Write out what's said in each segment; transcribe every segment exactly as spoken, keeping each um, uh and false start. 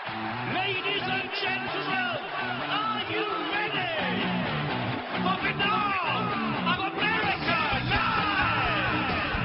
Ladies and gentlemen, are you ready for Finale of America Live?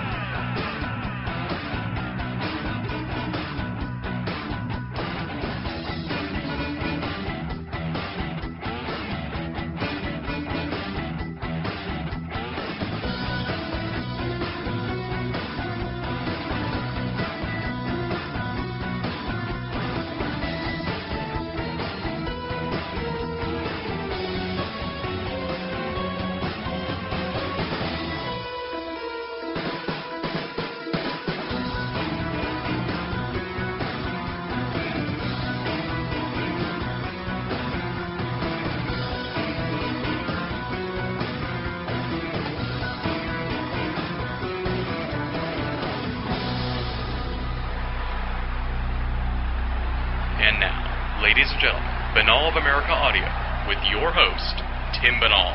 And now, ladies and gentlemen, Banal of America Audio with your host, Tim Banal.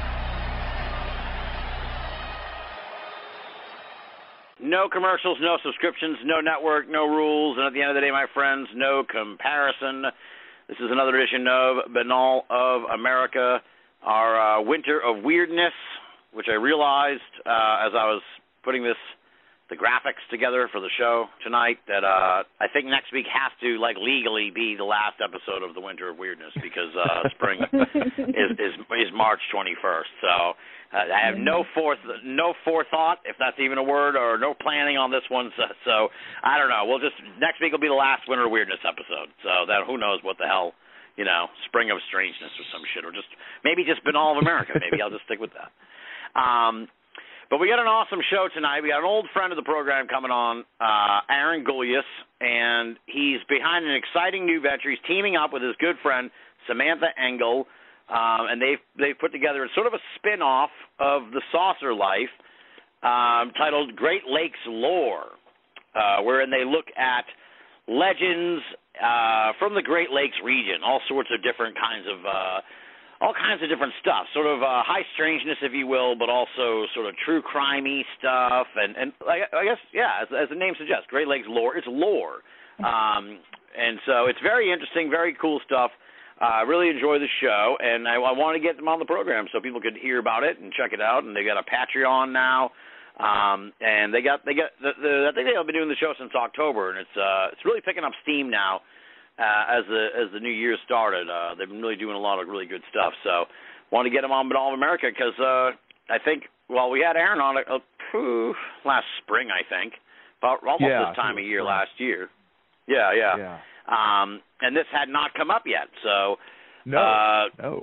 No commercials, no subscriptions, no network, no rules, and at the end of the day, my friends, no comparison. This is another edition of Banal of America, our uh, winter of weirdness, which I realized uh, as I was putting this the graphics together for the show tonight that uh, I think next week has to, like, legally be the last episode of the Winter of Weirdness because uh, spring is, is is March twenty-first. So uh, I have no forth no forethought, if that's even a word, or no planning on this one. So, so I don't know. We'll just next week will be the last Winter of Weirdness episode. So that who knows what the hell, you know, Spring of Strangeness or some shit, or just maybe just Banal of America. Maybe I'll just stick with that. Um, But we got an awesome show tonight. We got an old friend of the program coming on, uh, Aaron Gulyas, and he's behind an exciting new venture. He's teaming up with his good friend Samantha Engel, um, and they've they've put together sort of a spin-off of the Saucer Life um, titled Great Lakes Lore, uh, wherein they look at legends uh, from the Great Lakes region, all sorts of different kinds of uh all kinds of different stuff, sort of uh, high strangeness, if you will, but also sort of true crime-y stuff. And, and I, I guess, yeah, as, as the name suggests, Great Lakes lore, it's lore. Um, and so it's very interesting, very cool stuff. I uh, really enjoy the show, and I, I want to get them on the program so people could hear about it and check it out. And they got a Patreon now. Um, and they got, they got, the, the, I think they've been doing the show since October, and it's, uh, it's really picking up steam now. Uh, as the as the new year started, uh, they've been really doing a lot of really good stuff. So, wanted to get them on Banal of America because uh, I think well we had Aaron on it uh, last spring, I think, about almost yeah, this time of year last year. Yeah, yeah. yeah. Um, and this had not come up yet. So, no, uh, no.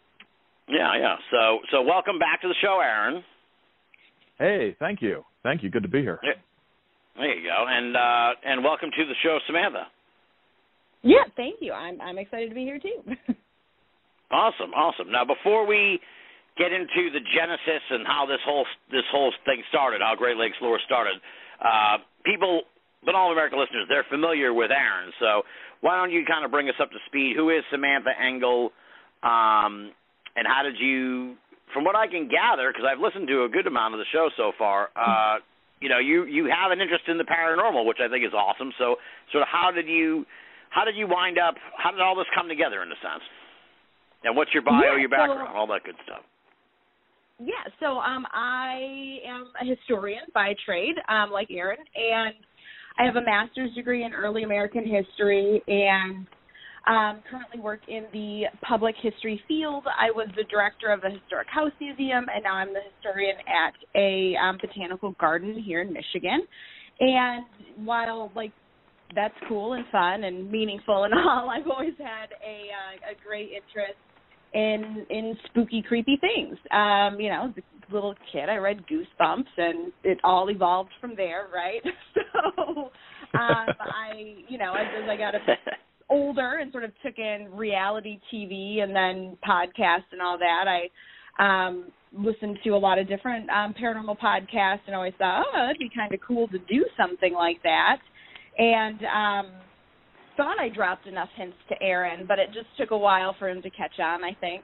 Yeah, yeah. So, so welcome back to the show, Aaron. Hey, thank you, thank you. Good to be here. Yeah. There you go, and uh, and welcome to the show, Samantha. Yeah, thank you. I'm I'm excited to be here too. Awesome, awesome. Now, before we get into the genesis and how this whole this whole thing started, how Great Lakes lore started, uh, people, Banal of America listeners, they're familiar with Aaron. So why don't you kind of bring us up to speed? Who is Samantha Engel, um, and how did you? From what I can gather, because I've listened to a good amount of the show so far, uh, you know, you you have an interest in the paranormal, which I think is awesome. So, sort of, how did you? How did you wind up, how did all this come together in a sense? And what's your bio, yeah, your background, so, all that good stuff? Yeah, so um, I am a historian by trade, um, like Aaron, and I have a master's degree in early American history and um, currently work in the public history field. I was the director of the Historic House Museum, and now I'm the historian at a um, botanical garden here in Michigan. And while, like, that's cool and fun and meaningful and all, I've always had a uh, a great interest in in spooky, creepy things. Um, you know, as a little kid, I read Goosebumps, and it all evolved from there, right? So, um, I, you know, as, as I got a bit older and sort of took in reality T V and then podcasts and all that, I um, listened to a lot of different um, paranormal podcasts and always thought, oh, that'd be kind of cool to do something like that. And um, thought I dropped enough hints to Aaron, but it just took a while for him to catch on, I think.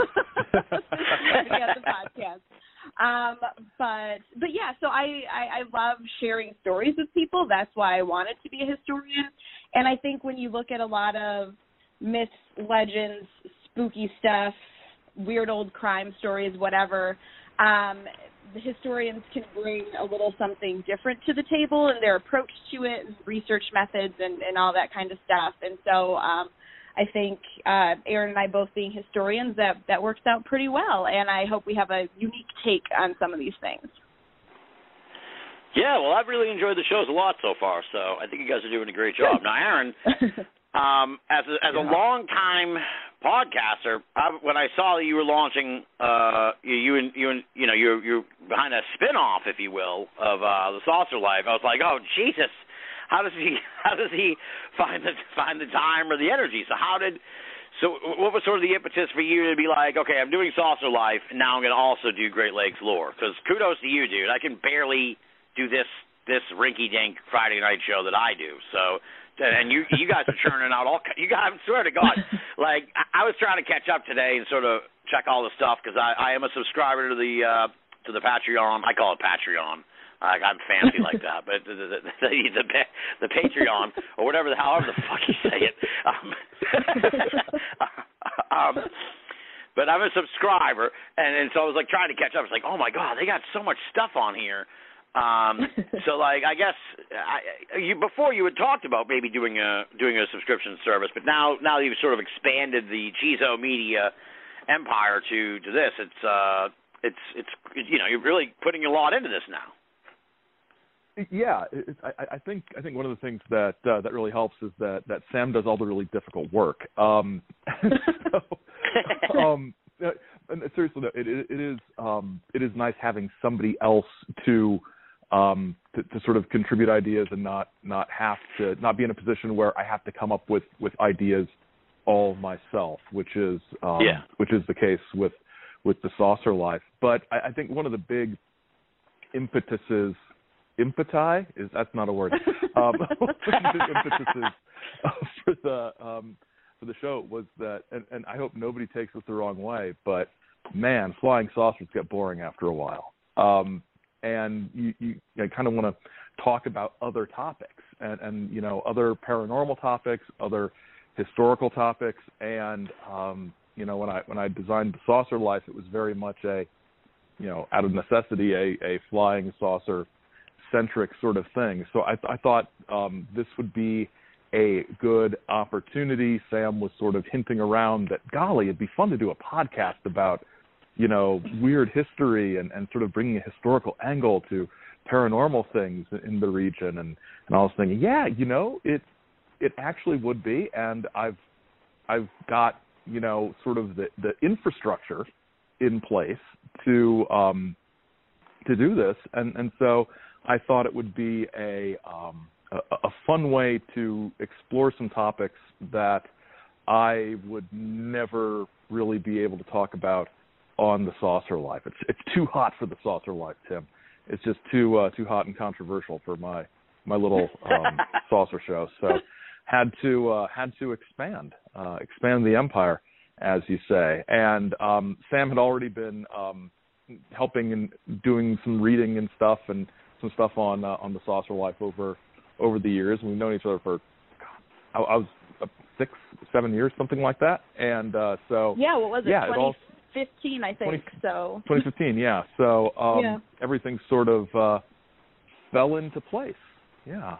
At the podcast. Um, but but yeah, so I, I, I love sharing stories with people. That's why I wanted to be a historian. And I think when you look at a lot of myths, legends, spooky stuff, weird old crime stories, whatever, um, the historians can bring a little something different to the table in their approach to it, and research methods, and, and all that kind of stuff. And so um, I think uh, Aaron and I both being historians, that, that works out pretty well. And I hope we have a unique take on some of these things. Yeah, well, I've really enjoyed the shows a lot so far, so I think you guys are doing a great job. Now, Aaron, um, as a, as a yeah. long-time podcaster, I, when I saw that you were launching, uh, you, you and you and you know you're you're behind a spin-off, if you will, of uh, the Saucer Life, I was like, oh Jesus, how does he how does he find the find the time or the energy? So how did so what was sort of the impetus for you to be like, okay, I'm doing Saucer Life, and now I'm going to also do Great Lakes lore? Because kudos to you, dude. I can barely do this this rinky-dink Friday night show that I do. So, and you you guys are churning out all you guys. I swear to God, like I, I was trying to catch up today and sort of check all the stuff because I, I am a subscriber to the uh, to the Patreon. I call it Patreon. Uh, I'm fancy like that, but the the, the the the Patreon or whatever the however the fuck you say it. Um, um, but I'm a subscriber, and, and so I was like trying to catch up. It's like, oh my God, they got so much stuff on here. Um, so, like, I guess I, you, before you had talked about maybe doing a doing a subscription service, but now now you've sort of expanded the Chizo Media empire to, to this. It's uh, it's it's you know you're really putting a lot into this now. Yeah, it, I, I think I think one of the things that uh, that really helps is that, that Sam does all the really difficult work. Um, so, um, and seriously, it, it, it is um, it is nice having somebody else to. Um, to, to sort of contribute ideas and not, not have to not be in a position where I have to come up with, with ideas all myself, which is um, yeah. which is the case with with the Saucer Life. But I, I think one of the big impetuses, impeti is that's not a word. Um, one of the big impetuses uh, for the um, for the show was that, and, and I hope nobody takes this the wrong way, but man, flying saucers get boring after a while. Um, and you, you, you kind of want to talk about other topics and, and, you know, other paranormal topics, other historical topics. And, um, you know, when I when I designed the Saucer Life, it was very much a, you know, out of necessity, a, a flying saucer-centric sort of thing. So I, I thought um, this would be a good opportunity. Sam was sort of hinting around that, golly, it'd be fun to do a podcast about, you know, weird history and, and sort of bringing a historical angle to paranormal things in the region. And, and I was thinking, yeah, you know, it it actually would be. And I've I've got, you know, sort of the, the infrastructure in place to um, to do this. And, and so I thought it would be a, um, a a fun way to explore some topics that I would never really be able to talk about on the Saucer Life. It's it's too hot for the Saucer Life, Tim. It's just too uh, too hot and controversial for my my little um, saucer show. So had to uh, had to expand uh, expand the empire, as you say. And um, Sam had already been um, helping and doing some reading and stuff and some stuff on uh, on the Saucer Life over over the years. We've known each other for I, I was uh, six seven years, something like that. And uh, so yeah, what was it? Yeah, it all. fifteen, I think, twenty, so. twenty fifteen, yeah. So um, yeah. everything sort of uh, fell into place. Yeah.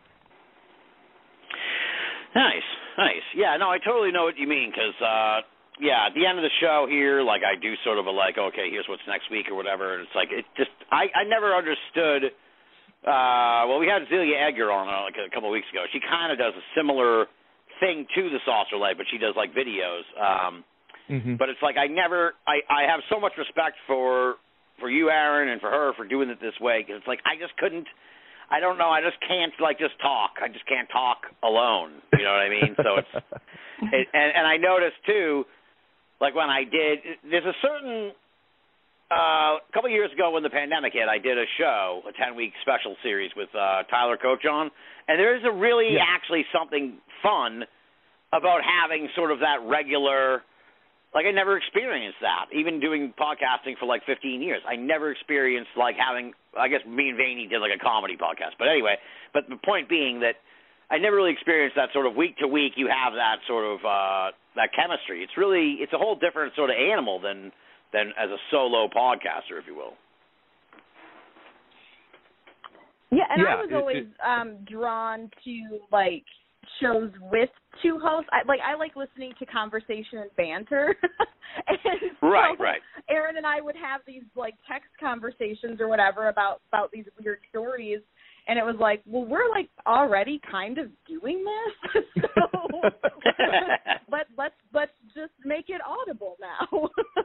Nice, nice. Yeah, no, I totally know what you mean because, uh, yeah, at the end of the show here, like I do sort of a like, okay, here's what's next week or whatever. And it's like, it just, I, I never understood, uh, well, we had Zelia Edgar on uh, like a couple of weeks ago. She kind of does a similar thing to the Saucer Life, but she does like videos. Um Mm-hmm. But it's like I never – I I have so much respect for for you, Aaron, and for her for doing it this way because it's like I just couldn't – I don't know. I just can't, like, just talk. I just can't talk alone. You know what I mean? So it's it, – and, and I noticed, too, like when I did – there's a certain uh, – a couple of years ago when the pandemic hit, I did a show, a ten-week special series with uh, Tyler Coach on, and there is a really yeah. actually something fun about having sort of that regular – like, I never experienced that. Even doing podcasting for, like, fifteen years, I never experienced, like, having – I guess me and Vaney did, like, a comedy podcast. But anyway, but the point being that I never really experienced that sort of week to week. You have that sort of uh, that chemistry. It's really it's a whole different sort of animal than than as a solo podcaster, if you will. Yeah, and yeah, I was it, always it, um, drawn to like shows with two hosts. I, like I like listening to conversation and banter. and right, so right. Aaron and I would have these like text conversations or whatever about about these weird stories, and it was like, well, we're like already kind of doing this, so let let's let's just make it audible now.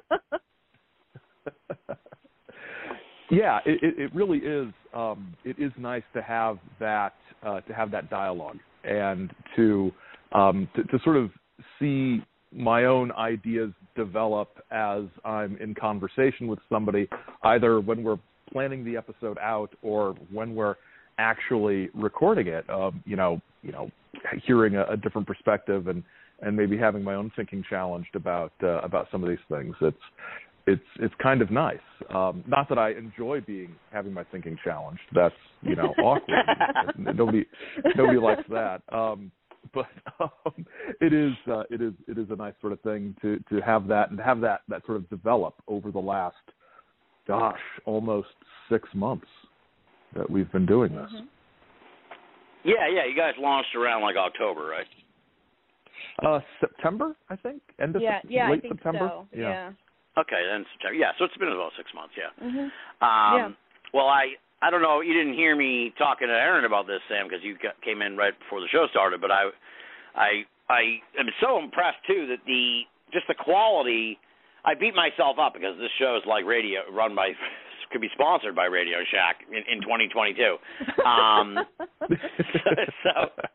Yeah, it, it, it really is. Um, it is nice to have that uh, to have that dialogue and to, um, to to sort of see my own ideas develop as I'm in conversation with somebody, either when we're planning the episode out or when we're actually recording it. Um, you know, you know, hearing a, a different perspective and, and maybe having my own thinking challenged about uh, about some of these things. It's It's it's kind of nice. Um, not that I enjoy being having my thinking challenged. That's you know awkward. nobody nobody likes that. Um, but um, it is uh, it is it is a nice sort of thing to, to have that and have that, that sort of develop over the last, gosh, almost six months that we've been doing this. Mm-hmm. Yeah, yeah. You guys launched around like October, right? Uh, September, I think. End of yeah, se- yeah, late I think September. so. Yeah. yeah. Okay, then September. Yeah, so it's been about six months. Yeah. Mm-hmm. Um, yeah. Well, I I don't know. You didn't hear me talking to Aaron about this, Sam, because you got, came in right before the show started. But I I I am so impressed too that the just the quality. I beat myself up because this show is like radio run by. Could be sponsored by Radio Shack in, in twenty twenty-two. Um, so,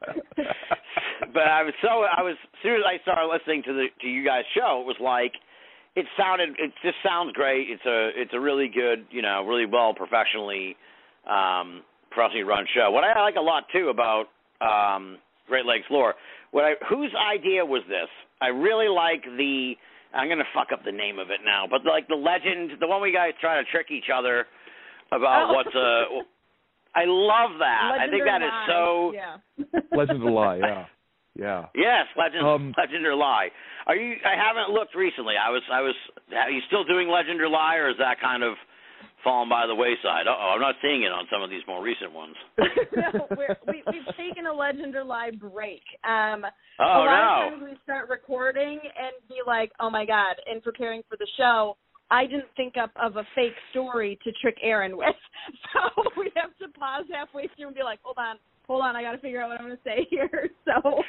but I was so I was as soon as I started listening to the to you guys' show, it was like it sounded. It just sounds great. It's a it's a really good, you know, really well professionally um, professionally run show. What I like a lot too about um, Great Lakes Lore. What I whose idea was this? I really like the. I'm going to fuck up the name of it now, but like the legend, the one we guys try to trick each other about oh. what's a. I love that. Legend I think that lie. is so. Yeah. Legend or lie, yeah, yeah. Yes, legend, um, legend or lie. Are you? I haven't looked recently. I was, I was. Are you still doing legend or lie, or is that kind of fallen by the wayside? Uh oh, I'm not seeing it on some of these more recent ones. no, we're, we, we've taken a legend or lie break. Um, oh a lot no! of times we start recording and be like, "Oh my god!" In preparing for the show, I didn't think up of a fake story to trick Aaron with, so we have to pause halfway through and be like, "Hold on, hold on, I got to figure out what I'm going to say here." So.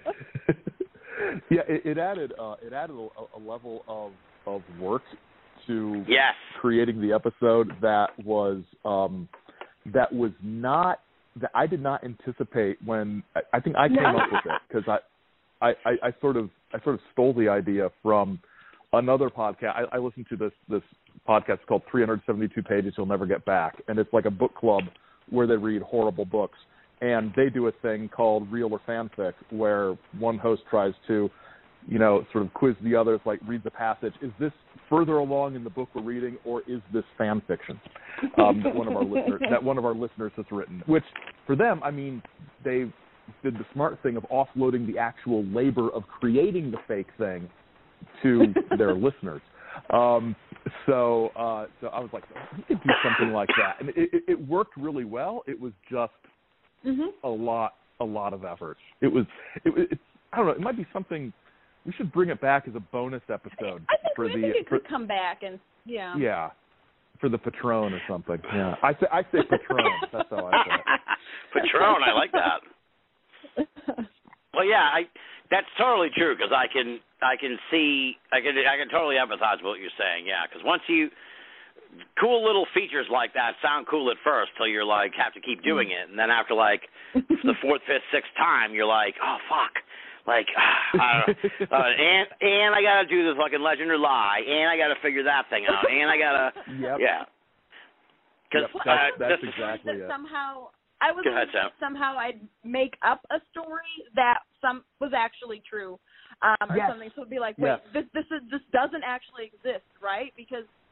yeah, it, it added uh, it added a, a level of of work to yes. creating the episode that was um, that was not that I did not anticipate when I, I think I came up with it because I, I, I, I sort of I sort of stole the idea from another podcast. I, I listened to this this podcast called three hundred seventy-two Pages You'll Never Get Back, and it's like a book club where they read horrible books, and they do a thing called Real or Fanfic where one host tries to, you know, sort of quiz the others, like read the passage. Is this further along in the book we're reading, or is this fan fiction um, that one of our listeners that one of our listeners has written? Which, for them, I mean, they did the smart thing of offloading the actual labor of creating the fake thing to their listeners. Um, so, uh, so I was like, we could do something like that, and it, it, it worked really well. It was just mm-hmm. a lot, a lot of effort. It was, it, it, I don't know. It might be something. We should bring it back as a bonus episode I think, for I the. think it for, could come back and yeah. Yeah, for the Patron or something. Yeah, I say I say Patron. That's how I say it. Patron, I like that. Well, yeah, I that's totally true because I can I can see I can I can totally empathize with what you're saying. Yeah, because once you cool little features like that sound cool at first till you're like have to keep doing it, and then after like the fourth, fifth, sixth time, you're like, oh fuck. Like, uh, uh, and and I gotta do this fucking legend or lie, and I gotta figure that thing out, and I gotta, yep. yeah. Because yep, uh, that's, that's this, exactly that it. Somehow, I was ahead, that somehow I'd make up a story that some was actually true, um, or yes. something. So it'd be like, wait, yes. this this is this doesn't actually exist, right? Because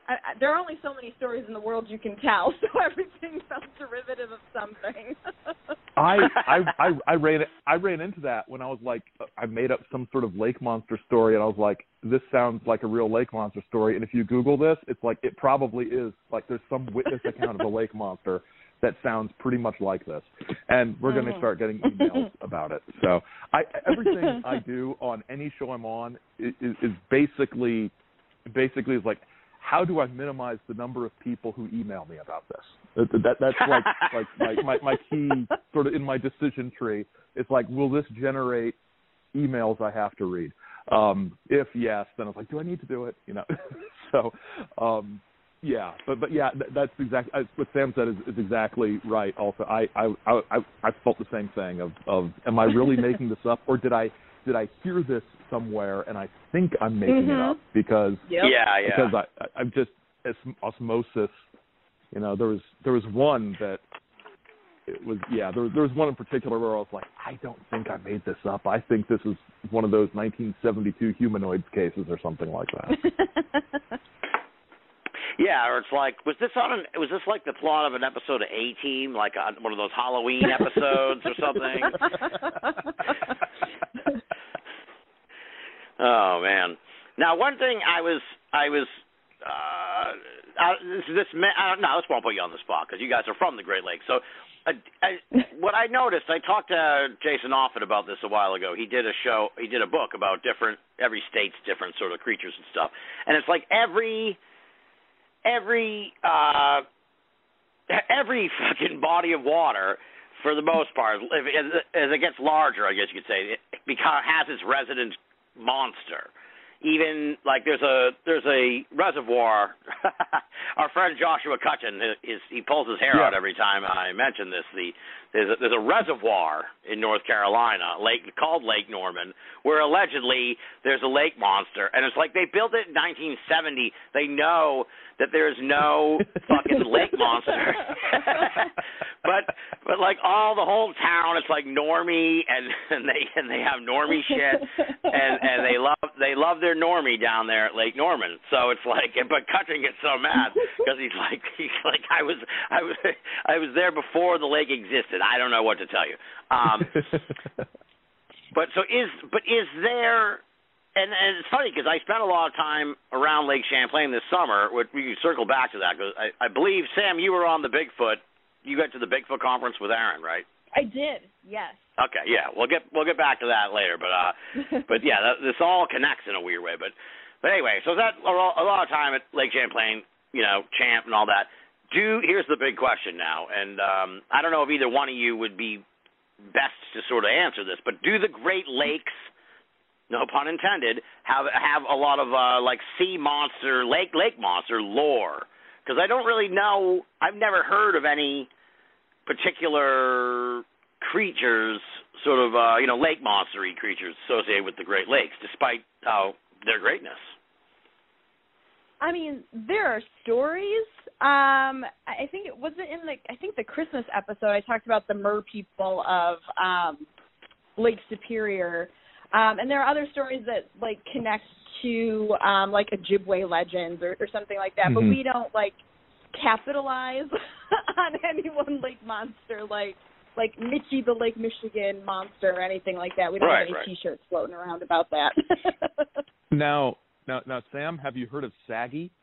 I, I, there are only so many stories in the world you can tell, so everything sounds derivative of something. I, I I I ran I ran into that when I was like, I made up some sort of lake monster story, and I was like, this sounds like a real lake monster story. And if you Google this, it's like it probably is. Like there's some witness account of a lake monster that sounds pretty much like this, and we're going to start getting emails about it. So I everything I do on any show I'm on is, is basically basically is like, how do I minimize the number of people who email me about this? That, that, that's like like my, my, my key sort of in my decision tree. It's like, will this generate emails I have to read? Um, if yes, then it's like, do I need to do it? You know, so um, yeah, but but yeah, that, that's exactly what Sam said is, is exactly right. Also, I I, I I felt the same thing of of am I really making this up, or did I did I hear this somewhere and I think I'm making mm-hmm. it up because yep. yeah yeah because I, I I'm just osmosis. You know, there was there was one that it was yeah there was, there was one in particular where I was like, I don't think I made this up. I think this is one of those nineteen seventy-two humanoids cases or something like that. Yeah, or it's like, was this on? An, was this like the plot of an episode of A-Team, like on one of those Halloween episodes or something? Oh man! Now, one thing I was, I was, uh, I, this, this, I don't know. This won't put you on the spot because you guys are from the Great Lakes. So, I, I, what I noticed, I talked to Jason Offit about this a while ago. He did a show, he did a book about different, every state's different sort of creatures and stuff, and it's like every. Every uh, every fucking body of water, for the most part, if, as it gets larger, I guess you could say, it because, has its resident monster. Even like there's a there's a reservoir. Our friend Joshua Cutchin is he pulls his hair yeah. out every time I mention this. The there's a, there's a reservoir in North Carolina, lake called Lake Norman, where allegedly there's a lake monster, and it's like they built it in nineteen seventy. They know that there's no fucking lake monster, but but like all the whole town, it's like normie, and, and they and they have normie shit, and and they love they love their normie down there at Lake Norman. So it's like, but Cutchin gets so mad because he's like he's like I was I was I was there before the lake existed. I don't know what to tell you. Um, but so is but is there? And, and it's funny because I spent a lot of time around Lake Champlain this summer. We can circle back to that because I, I believe, Sam, you were on the Bigfoot. You went to the Bigfoot conference with Aaron, right? I did, yes. Okay, yeah, we'll get we'll get back to that later. But uh, but yeah, that, this all connects in a weird way. But but anyway, so that a lot of time at Lake Champlain, you know, Champ and all that. Do here's the big question now, and um, I don't know if either one of you would be best to sort of answer this, but do the Great Lakes, no pun intended, have have a lot of uh, like sea monster, lake lake monster lore? Because I don't really know. I've never heard of any particular creatures, sort of uh, you know, lake monster-y creatures associated with the Great Lakes, despite uh, their greatness. I mean, there are stories. Um, I think it was it in the I think the Christmas episode I talked about the mer people of um, Lake Superior. Um, and there are other stories that, like, connect to, um, like, Ojibwe legends or, or something like that. Mm-hmm. But we don't, like, capitalize on any one lake monster, like like Mitchie the Lake Michigan monster or anything like that. We don't right, have any right. T-shirts floating around about that. now, now, now, Sam, have you heard of Saggy?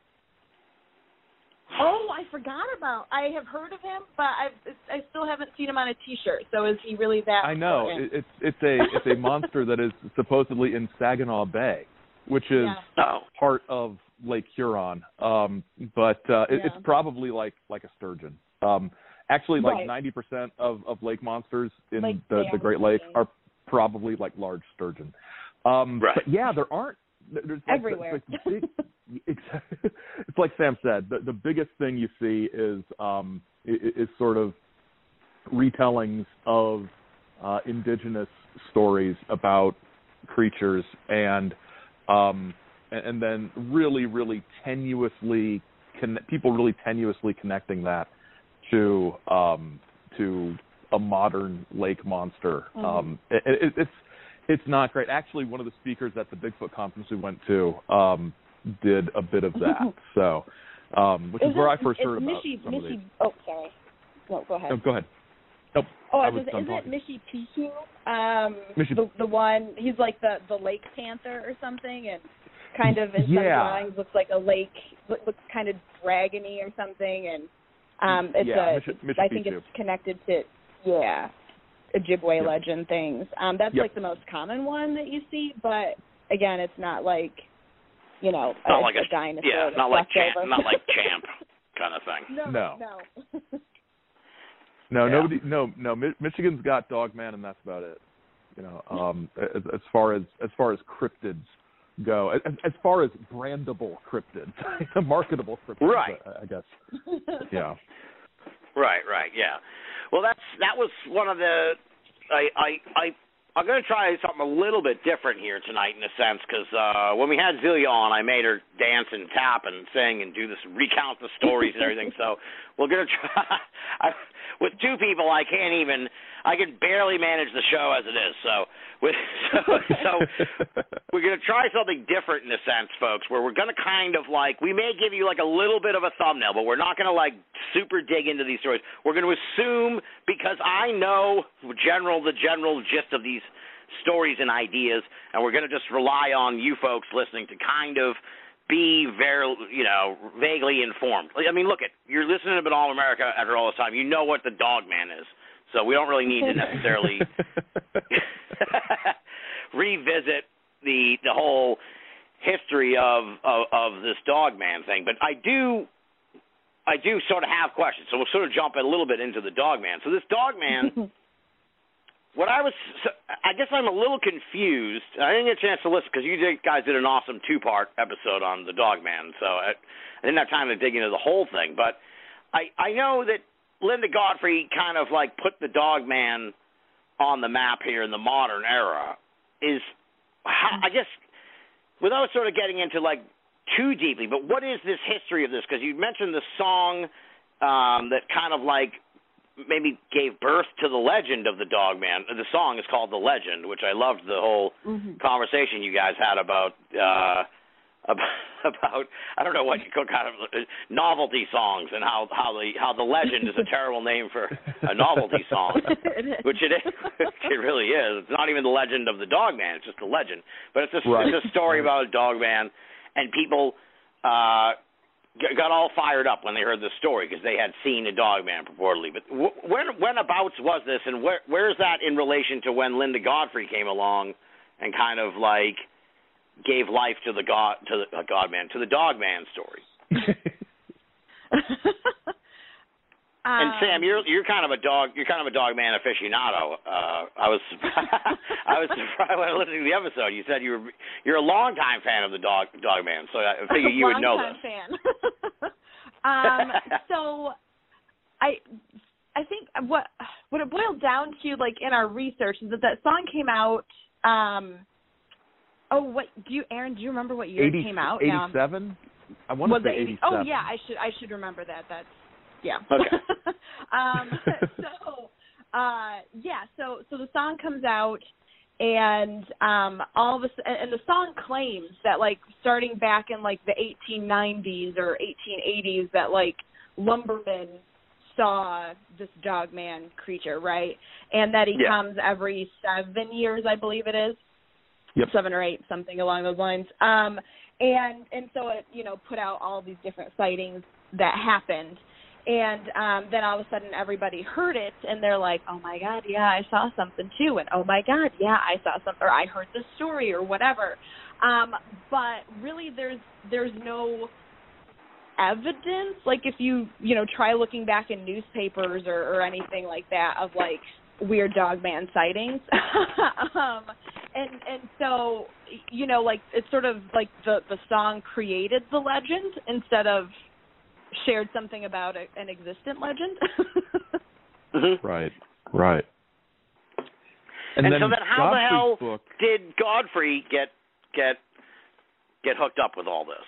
Oh, I forgot about. I have heard of him, but I've, I still haven't seen him on a T-shirt. So is he really that? I know important? it's it's a it's a monster that is supposedly in Saginaw Bay, which is yeah. oh. part of Lake Huron. Um, but uh, it, yeah. it's probably like like a sturgeon. Um, actually, like right. ninety percent of, of lake monsters in like the, the Great Lakes are probably like large sturgeon. Um, right. But yeah, there aren't. There's like, everywhere. It's like, big, it's like Sam said. The, the biggest thing you see is um, is, is sort of retellings of uh, indigenous stories about creatures, and um, and, and then really, really tenuously con- people really tenuously connecting that to um, to a modern lake monster. Mm-hmm. Um, it, it, it's It's not great. Actually, one of the speakers at the Bigfoot conference we went to um, did a bit of that. So, um, which is is where it, I first heard about Mishi, some Mishi, of these. Oh, sorry. No, go ahead. No, go ahead. Nope. Oh, I I was, was isn't it talking. Mishi Piku? Um, Mishi- the the one he's like the the lake panther or something, and kind of in some Yeah. drawings looks like a lake, look- looks kind of dragony or something, and um, it's Yeah, a, Mishi- Mishi I think Pichu. it's connected to yeah, Ojibwe Yep. legend things. Um, that's Yep. like the most common one that you see, but again, it's not like you know a, Not like a a dinosaur. yeah, that's not like left champ, over. not like champ kind of thing. no, No. no. No, Yeah. nobody. No, no. Mi- Michigan's got Dogman, and that's about it. You know, um, as, as far as as far as cryptids go, as, as far as brandable cryptids, marketable cryptids, Right. I, I guess. Yeah. Right, right, yeah. Well, that's that was one of the. I I I I'm going to try something a little bit different here tonight, in a sense, because uh, when we had Zelia on, I made her dance and tap and sing and do this, recount the stories and everything. So we're going to try. I, with two people, I can't even. I can barely manage the show as it is. So, with, so, so we're going to try something different in a sense, folks, where we're going to kind of like, we may give you like a little bit of a thumbnail, but we're not going to like super dig into these stories. We're going to assume, because I know general the general gist of these stories and ideas, and we're going to just rely on you folks listening to kind of be very, you know, vaguely informed. I mean, look, at you're listening to Banal America after all this time. You know what the Dogman is. So we don't really need to necessarily revisit the the whole history of, of of this Dogman thing. But I do I do sort of have questions. So we'll sort of jump a little bit into the Dogman. So this Dogman, what I was, I guess I'm a little confused. I didn't get a chance to listen because you guys did an awesome two-part episode on the Dogman. So I, I didn't have time to dig into the whole thing. But I I know that Linda Godfrey kind of like put the Dogman on the map here in the modern era. Is how, I guess without sort of getting into like too deeply, but what is this history of this? Because you mentioned the song um, that kind of like maybe gave birth to the legend of the Dogman. The song is called The Legend, which I loved the whole mm-hmm. conversation you guys had about. Uh, About I don't know what you call kind of novelty songs and how how the how the legend is a terrible name for a novelty song, which it is. It really is. It's not even the legend of the Dogman; it's just a legend. But it's a, right. it's a story about a Dogman, and people uh, got all fired up when they heard the story because they had seen a Dogman purportedly. But when whenabouts was this, and where where's that in relation to when Linda Godfrey came along and kind of like gave life to the God to the uh, Godman to the Dogman story. um, and Sam, you're you're kind of a dog you're kind of a Dogman aficionado. Uh, I was I was surprised when I listened to the episode. You said you were you're a longtime fan of the dog Dogman, so I figured you would know this. Fan. um, so I I think what what it boiled down to, like in our research, is that that song came out. Um, Oh, what do you, Aaron? Do you remember what year eighty, it came out? eighty-seven. I want to say eighty-seven. Oh yeah, I should I should remember that. That's yeah. Okay. um, so uh, yeah, so so the song comes out, and um, all of a and the song claims that like starting back in like the eighteen nineties or eighteen eighties that like lumbermen saw this Dogman creature, right? And that he yeah. comes every seven years, I believe it is. Yep. Seven or eight, something along those lines. Um, and and so it, you know, put out all these different sightings that happened. And um, then all of a sudden everybody heard it, and they're like, oh, my God, yeah, I saw something, too. And, oh, my God, yeah, I saw something, or I heard the story or whatever. Um, but really there's there's no evidence. Like if you, you know, try looking back in newspapers or, or anything like that of, like, weird Dogman sightings. um, and and so, you know, like it's sort of like the, the song created the legend instead of shared something about a, an existent legend. mm-hmm. Right, right. And, and then so then how Godfrey's the hell book, did Godfrey get get get hooked up with all this?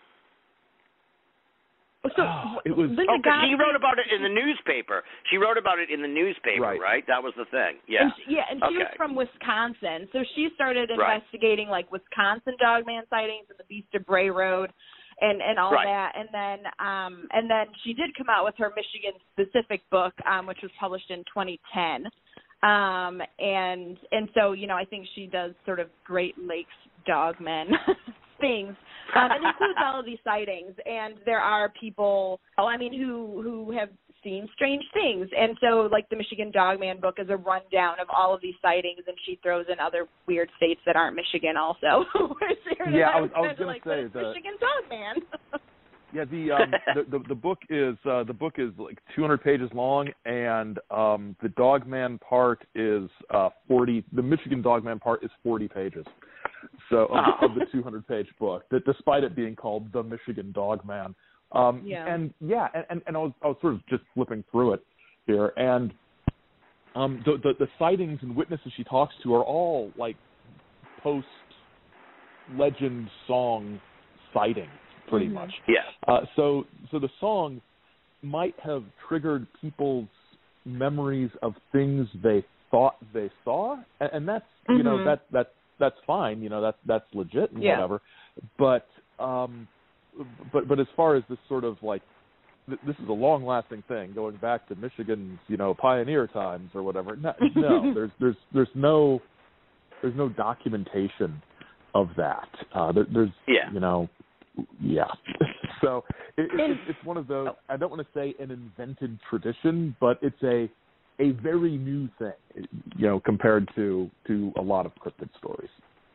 So oh, it was. Linda Oh, because she Godfrey, wrote about it in the newspaper. She wrote about it in the newspaper, right? right? That was the thing. Yeah. And she, yeah, and she okay. was from Wisconsin, so she started Right. investigating like Wisconsin Dogman sightings and the Beast of Bray Road, and and all Right. that. And then um, and then she did come out with her Michigan specific book, um, which was published in twenty ten. Um, and and so you know, I think she does sort of Great Lakes dogmen things. Um, it includes all of these sightings, and there are people, oh, I mean, who who have seen strange things. And so, like, the Michigan Dogman book is a rundown of all of these sightings, and she throws in other weird states that aren't Michigan also. Yeah, I was, I was going like, to say the the Michigan Dogman. yeah the, um, the the the book is uh, the book is like two hundred pages long, and um, the Dogman part is uh, forty. The Michigan Dogman part is forty pages. So of, Oh. of the two hundred page book, that despite it being called The Michigan Dogman. Um, Yeah. And yeah, and, and I was I was sort of just flipping through it here, and um, the, the the sightings and witnesses she talks to are all like post legend song sightings, pretty Mhm. much. Yeah. Uh, so so the song might have triggered people's memories of things they thought they saw, and, and that's you know Mhm. that that that's fine, you know that's that's legit and Yeah. whatever. But um, but but as far as this sort of like th- this is a long-lasting thing going back to Michigan's you know pioneer times or whatever. No, no there's there's there's no there's no documentation of that. Uh, there, there's Yeah. you know yeah. So it, it, And- it's, it's one of those. I don't want to say an invented tradition, but it's a a very new thing, you know, compared to to a lot of cryptid stories.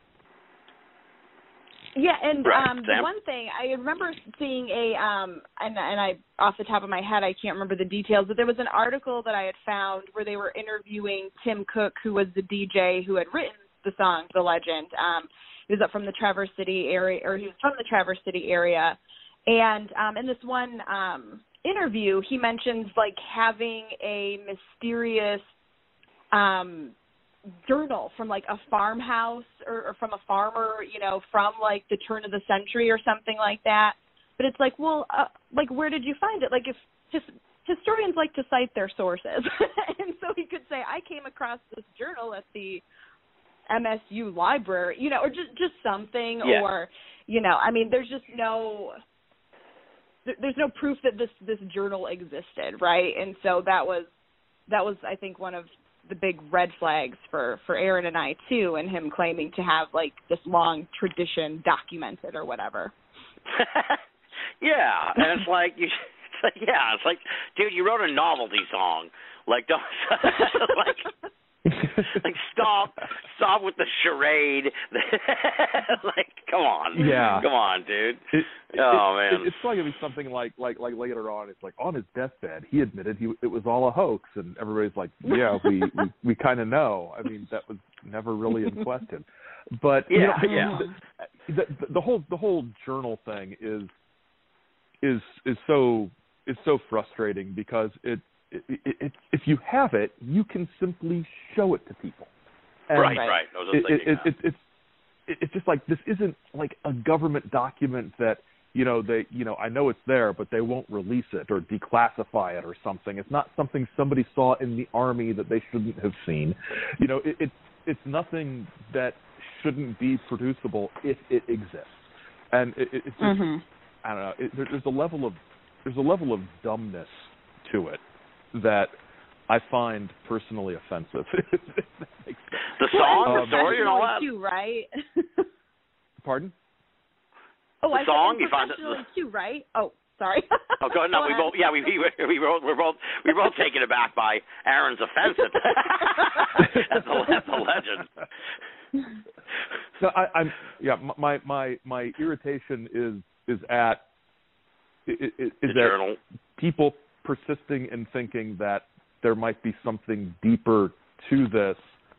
Yeah, and Right, um, Sam? one thing I remember seeing a um, and and I off the top of my head I can't remember the details, but there was an article that I had found where they were interviewing Tim Cook, who was the D J who had written the song "The Legend." Um, he was up from the Traverse City area, or he was from the Traverse City area, and um, in this one um, interview, he mentions like having a mysterious um, journal from like a farmhouse or, or from a farmer, you know, from like the turn of the century or something like that. But it's like, well, uh, like where did you find it? Like if his, historians like to cite their sources, and so he could say, I came across this journal at the M S U library, you know, or just just something, Yeah. or you know, I mean, there's just no. There's no proof that this, this journal existed, right? And so that was that was I think one of the big red flags for, for Aaron and I too, and him claiming to have like this long tradition documented or whatever. Yeah, and it's like you. It's like, yeah, it's like, dude, you wrote a novelty song. Like, don't like. Like stop, stop with the charade. Like, come on, Yeah. come on, dude. It, oh it, man, it, it's probably gonna be something like like like later on. It's like on his deathbed, he admitted he it was all a hoax, and everybody's like, yeah, we we, we kind of know. I mean, that was never really in question. But you Yeah, know, yeah. The, the, the whole the whole journal thing is is is so is so frustrating because it. It, it, it, if you have it, you can simply show it to people. And right, right. I was just it, thinking it, that. it, it's it, it's just like this isn't like a government document that you know they you know I know it's there, but they won't release it or declassify it or something. It's not something somebody saw in the army that they shouldn't have seen. You know, it, it's it's nothing that shouldn't be producible if it exists. And it, it, it's just, Mm-hmm. I don't know. It, there, there's a level of there's a level of dumbness to it that I find personally offensive. If that makes sense. The song, Um, the story, and all that. Too, right? Pardon? Oh, The I song, said you find it- professionally too, right? Oh, sorry. Oh, go, no, Go we ahead. both, yeah, we we we both we're both we're both taken aback by Aaron's offensive. that's, a, that's a legend. No, I, I'm yeah. My my my irritation is is at is, is The that journal. people persisting in thinking that there might be something deeper to this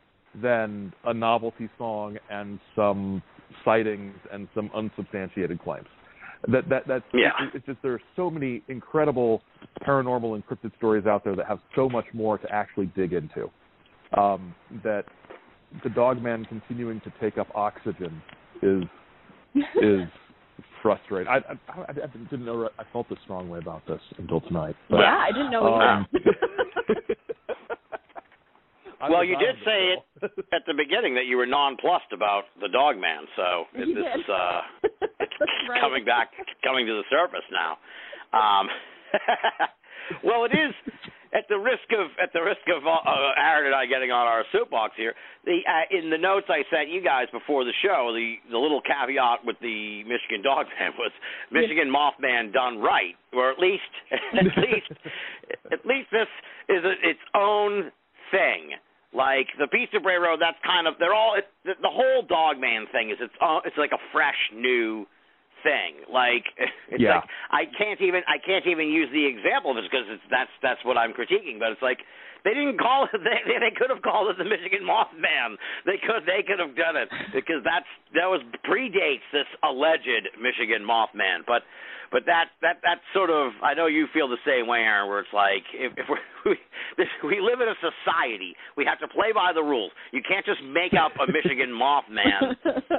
than a novelty song and some sightings and some unsubstantiated claims. That that that's Yeah. it, it's just there are so many incredible paranormal and cryptid stories out there that have so much more to actually dig into. Um, that the Dogman continuing to take up oxygen is is frustrating. I, I, I didn't know I felt this strong way about this until tonight. But, yeah, I didn't know um, either. I well, was you on did the say show. it at the beginning that you were nonplussed about the Dog Man, so it, You this did. is uh, Right. coming back, coming to the surface now. Um, well, it is at the risk of at the risk of uh, Aaron and I getting on our soapbox here. The uh, in the notes I sent you guys before the show, the the little caveat with the Michigan Dog Man was Michigan Mothman done right, or at least at least at least this is a, its own thing. Like the Pizza Bray Road, that's kind of they're all it, the, the whole Dog Man thing is it's uh, it's like a fresh new thing. Like it's Yeah. like I can't even I can't even use the example of it because it's that's that's what I'm critiquing. But it's like they didn't call it. They they could have called it the Michigan Mothman. They could they could have done it because that's that was predates this alleged Michigan Mothman. But but that that that sort of I know you feel the same way, Aaron. Where it's like if, if we're, we this, we live in a society, we have to play by the rules. You can't just make up a Michigan Mothman.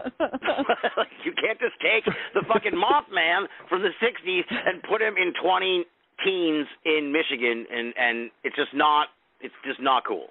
Like, you can't just take the fucking Mothman from the sixties and put him in twenty teens in Michigan, and and it's just not it's just not cool.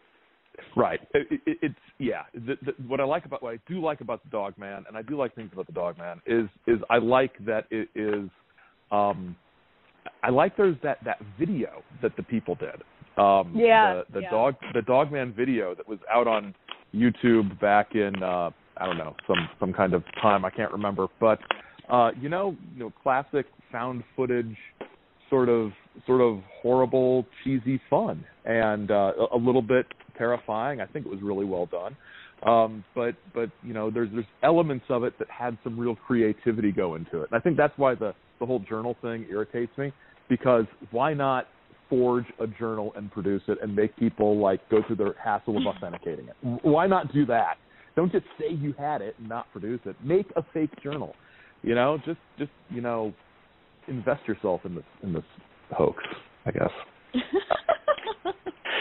Right. It, it, it's yeah. The, the, what I like about what I do like about the Dog Man, and I do like things about the Dog Man, is is I like that it is. Um, I like there's that, that video that the people did. Um, Yeah, The, the yeah. dog the Dog Man video that was out on YouTube back in uh, I don't know some some kind of time I can't remember, but uh, you know you know classic found footage. Sort of, sort of horrible, cheesy fun, and uh, a, a little bit terrifying. I think it was really well done, um, but but you know, there's there's elements of it that had some real creativity go into it. And I think that's why the the whole journal thing irritates me, because why not forge a journal and produce it and make people like go through the hassle of authenticating it? Why not do that? Don't just say you had it and not produce it. Make a fake journal. You know, just just you know. invest yourself in this in this hoax, I guess. Yeah.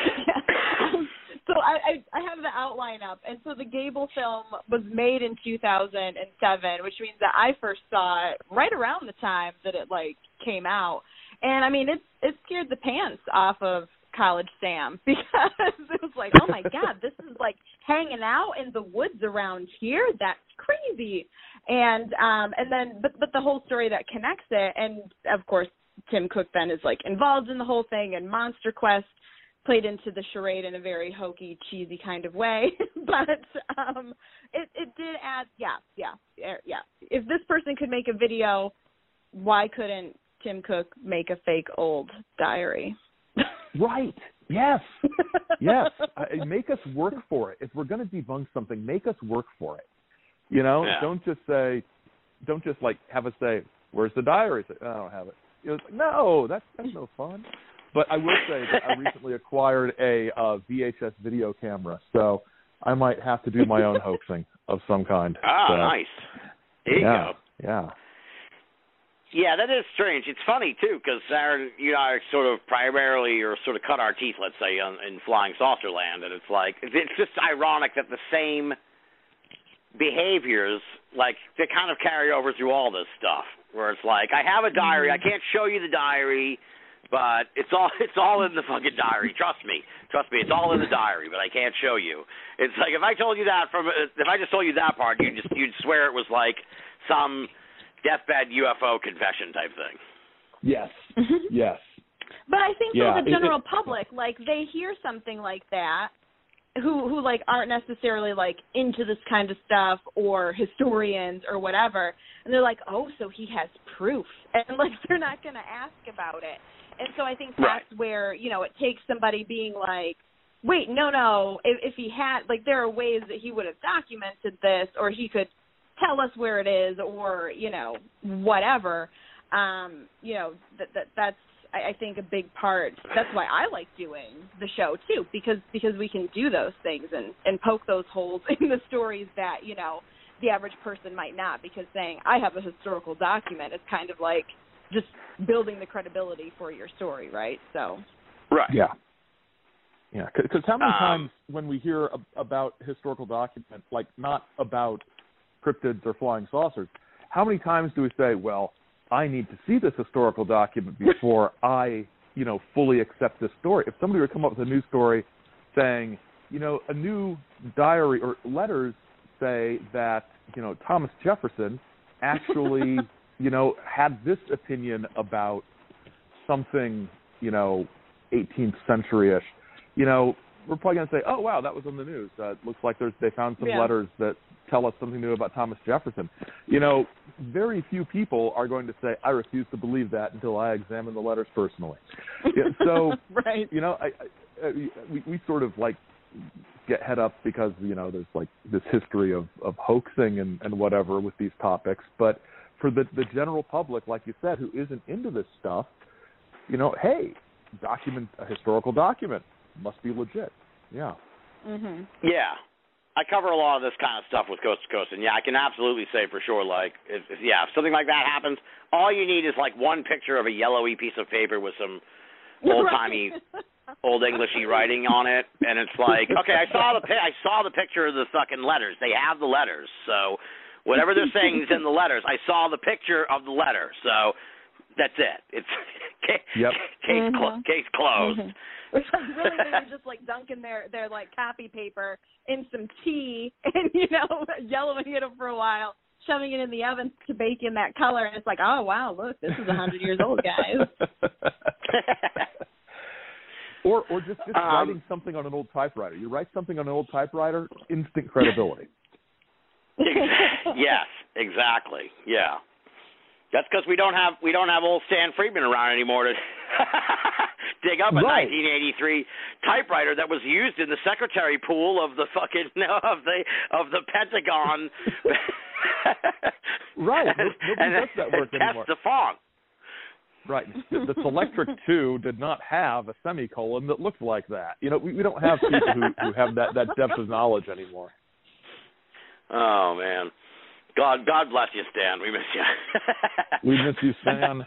So I, I I have the outline up, and so the Gable film was made in two thousand seven, which means that I first saw it right around the time that it like came out, and I mean it it scared the pants off of College Sam because it was like, oh my God, this is like hanging out in the woods around here. That's crazy. And um and then but but the whole story that connects it, and of course Tim Cook then is like involved in the whole thing, and Monster Quest played into the charade in a very hokey, cheesy kind of way. But um it it did add yeah, yeah, yeah. If this person could make a video, why couldn't Tim Cook make a fake old diary? Right. Yes. Yes. I, make us work for it. If we're going to debunk something, make us work for it. You know, Yeah. don't just say, don't just like have us say, "Where's the diary?" Say, "I don't have it." You know, it's like, no, that's that's no fun. But I will say that I recently acquired a uh, V H S video camera, so I might have to do my own hoaxing of some kind. Ah, so, nice. There you yeah, go. Yeah. Yeah, that is strange. It's funny, too, because Aaron, you and I sort of primarily or sort of cut our teeth, let's say, on, in Flying Saucer Land, and it's like, it's just ironic that the same behaviors, like, they kind of carry over through all this stuff, where it's like, I have a diary, I can't show you the diary, but it's all it's all in the fucking diary. Trust me. Trust me, it's all in the diary, but I can't show you. It's like, if I told you that from, if I just told you that part, you'd just, you'd swear it was like some deathbed U F O confession type thing. Yes. Yes. But I think Yeah, for the it- general it- public, like they hear something like that, who who like aren't necessarily like into this kind of stuff or historians or whatever, and they're like, oh, so he has proof, and like they're not going to ask about it. And so I think that's Right. where, you know, it takes somebody being like, wait, no, no, if, if he had, like there are ways that he would have documented this, or he could tell us where it is, or, you know, whatever. Um, you know, that, that that's, I, I think, a big part. That's why I like doing the show, too, because because we can do those things and, and poke those holes in the stories that, you know, the average person might not, because saying, I have a historical document is kind of like just building the credibility for your story, right? So, Right. Yeah. Yeah, because how many Um, times when we hear ab- about historical documents, like not about cryptids or flying saucers, how many times do we say, well, I need to see this historical document before I, you know, fully accept this story? If somebody would come up with a new story saying, you know, a new diary or letters say that, you know, Thomas Jefferson actually, you know, had this opinion about something, you know, eighteenth century-ish. You know, we're probably going to say, oh, wow, that was on the news. Uh, it looks like there's, they found some yeah. letters that tell us something new about Thomas Jefferson. You know, very few people are going to say, I refuse to believe that until I examine the letters personally. Yeah, so, right. you know, I, I, we, we sort of, like, get head up because, you know, there's, like, this history of, of hoaxing and, and whatever with these topics. But for the, the general public, like you said, who isn't into this stuff, you know, hey, document, a historical document must be legit. Yeah. Mm-hmm. Yeah. I cover a lot of this kind of stuff with Coast to Coast, and yeah, I can absolutely say for sure, like, if, if, yeah, if something like that happens, all you need is like one picture of a yellowy piece of paper with some old-timey, old Englishy writing on it, and it's like, okay, I saw the I saw the picture of the fucking letters. They have the letters, so whatever they're saying is in the letters. I saw the picture of the letter, so that's it. It's case, yep. case, mm-hmm. clo- case closed. Mm-hmm. Which really they were just like dunking their, their like copy paper in some tea and, you know, yellowing it up for a while, shoving it in the oven to bake in that color, and it's like, oh wow, look, this is a hundred years old, guys. or or just, just um, writing something on an old typewriter. You write something on an old typewriter, instant credibility. Yes, exactly. Yeah. That's because we don't have we don't have old Stan Friedman around anymore to dig up a right. nineteen eighty-three typewriter that was used in the secretary pool of the fucking of the of the Pentagon. Right, nobody and does that work test anymore. the font. Right, the, the Selectric two did not have a semicolon that looked like that. You know, we, we don't have people who, who have that, that depth of knowledge anymore. Oh man. God, God bless you, Stan. We miss you. We miss you, Stan.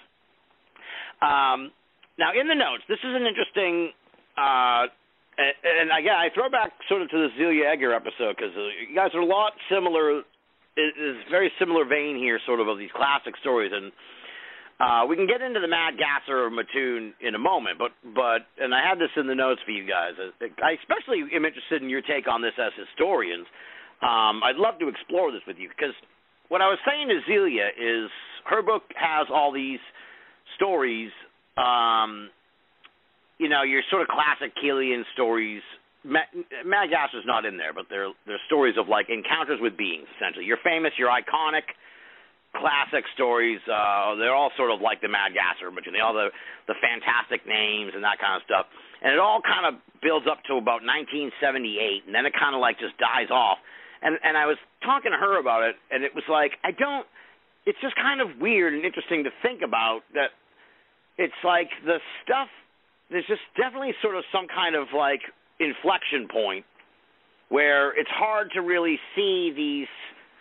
Um, now, in the notes, this is an interesting, uh, and, and again, I throw back sort of to the Zelia Egger episode because uh, you guys are a lot similar. It is very similar vein here, sort of, of these classic stories, and uh, we can get into the Mad Gasser or Mattoon in a moment. But, but, and I had this in the notes for you guys. I especially am interested in your take on this as historians. Um, I'd love to explore this with you because what I was saying to Zelia is her book has all these stories, um, you know, your sort of classic Keelian stories. Mad Gasser's not in there, but they're, they're stories of, like, encounters with beings, essentially. Your famous, your iconic, classic stories. Uh, they're all sort of like the Mad Gasser, but they all the, the fantastic names and that kind of stuff. And it all kind of builds up to about nineteen seventy-eight, and then it kind of, like, just dies off. And and I was talking to her about it, and it was like, I don't, it's just kind of weird and interesting to think about that it's like the stuff, there's just definitely sort of some kind of like inflection point where it's hard to really see these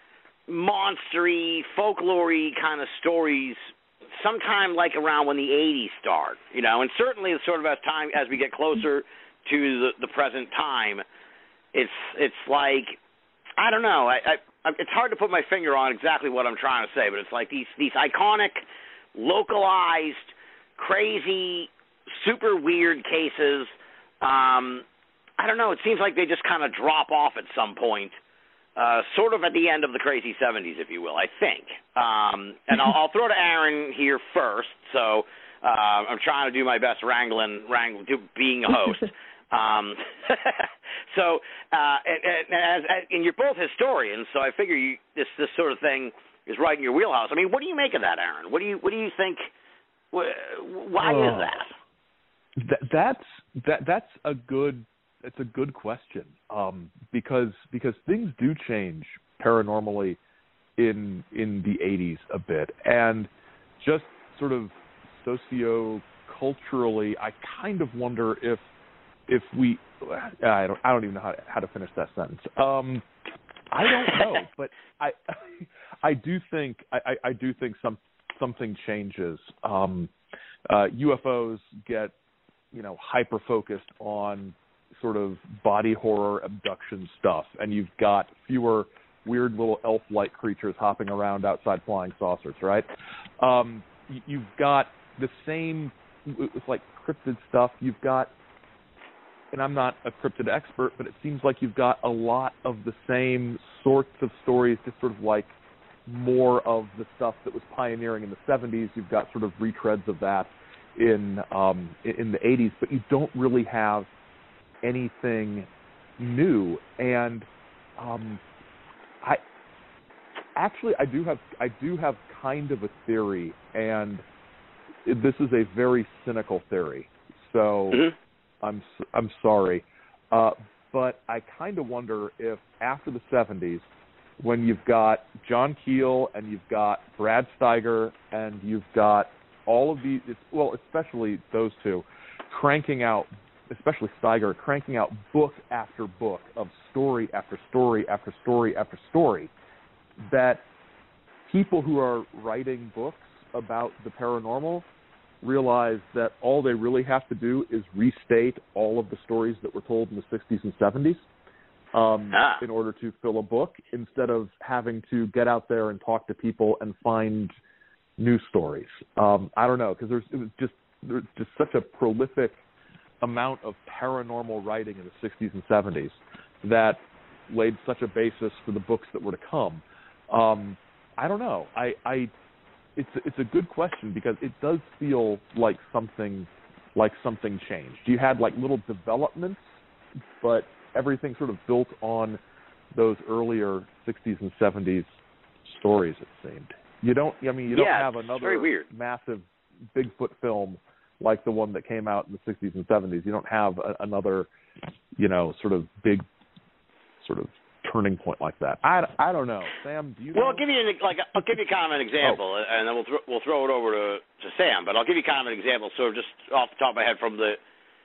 monstery, folklore-y kind of stories sometime like around when the eighties start, you know, and certainly sort of as time, as we get closer to the, the present time, it's it's like, I don't know. I, I, it's hard to put my finger on exactly what I'm trying to say, but it's like these these iconic, localized, crazy, super weird cases. Um, I don't know. It seems like they just kind of drop off at some point, uh, sort of at the end of the crazy seventies, if you will, I think. Um, and I'll, I'll throw to Aaron here first. So uh, I'm trying to do my best wrangling, wrangling, do, being a host. Um, so, uh, and, and, as, and you're both historians, so I figure you, this this sort of thing is right in your wheelhouse. I mean, what do you make of that, Aaron? What do you what do you think? Why oh, is that? that? That's that that's a good that's a good question um, because because things do change paranormally in in the eighties a bit, and just sort of socio-culturally, I kind of wonder if. If we, I don't, I don't even know how to, how to finish that sentence. Um, I don't know, but I, I do think, I, I do think some something changes. Um, uh, U F Os get, you know, hyper focused on sort of body horror abduction stuff, and you've got fewer weird little elf-like creatures hopping around outside flying saucers, right? Um, you've got the same, it's like cryptid stuff. You've got and I'm not a cryptid expert, but it seems like you've got a lot of the same sorts of stories, just sort of like more of the stuff that was pioneering in the seventies. You've got sort of retreads of that in um, in the eighties, but you don't really have anything new. And um, I actually I do have I do have kind of a theory, and this is a very cynical theory. So mm-hmm. I'm I'm sorry, uh, but I kind of wonder if after the seventies, when you've got John Keel and you've got Brad Steiger and you've got all of these, well, especially those two, cranking out, especially Steiger, cranking out book after book of story after story after story after story, that people who are writing books about the paranormal realize that all they really have to do is restate all of the stories that were told in the sixties and seventies um, ah. in order to fill a book, instead of having to get out there and talk to people and find new stories. Um, I don't know, because there's it was just there's just such a prolific amount of paranormal writing in the sixties and seventies that laid such a basis for the books that were to come. Um, I don't know. I, I it's it's a good question, because it does feel like something like something changed. You had like little developments, but everything sort of built on those earlier sixties and seventies stories, it seemed. You don't. I mean, you don't yeah, have another very weird. massive Bigfoot film like the one that came out in the sixties and seventies. You don't have a, another, you know, sort of big, sort of turning point like that. I, I don't know. Sam, do you know? Well, I'll give you an, like I'll give you kind of an example, oh. and then we'll th- we'll throw it over to, to Sam. But I'll give you kind of an example, sort of just off the top of my head from the.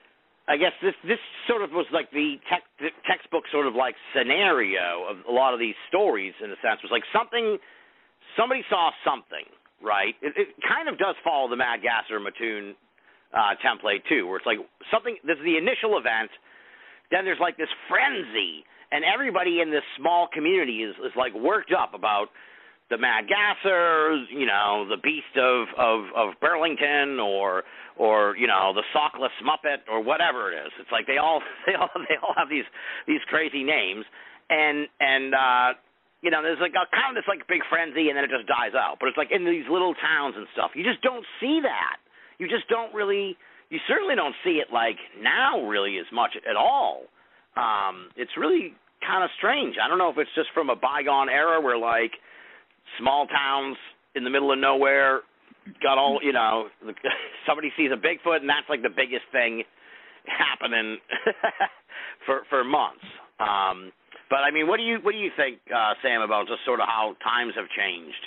I guess this this sort of was like the, tech, the textbook sort of like scenario of a lot of these stories, in a sense. It was like something, somebody saw something, right? It, it kind of does follow the Mad Gasser Mattoon uh, template too, where it's like something. This is the initial event, then there's like this frenzy. And everybody in this small community is, is like worked up about the Mad Gassers, you know, the Beast of, of, of Burlington, or or you know, the Sockless Muppet, or whatever it is. It's like they all they all they all have these these crazy names, and and uh, you know, there's like a kind of this like big frenzy, and then it just dies out. But it's like in these little towns and stuff, you just don't see that. You just don't really. You certainly don't see it like now really as much at all. Um, it's really kind of strange. I don't know if it's just from a bygone era where, like, small towns in the middle of nowhere got all, you know, somebody sees a Bigfoot, and that's, like, the biggest thing happening for for months. Um, but, I mean, what do you what do you think, uh, Sam, about just sort of how times have changed?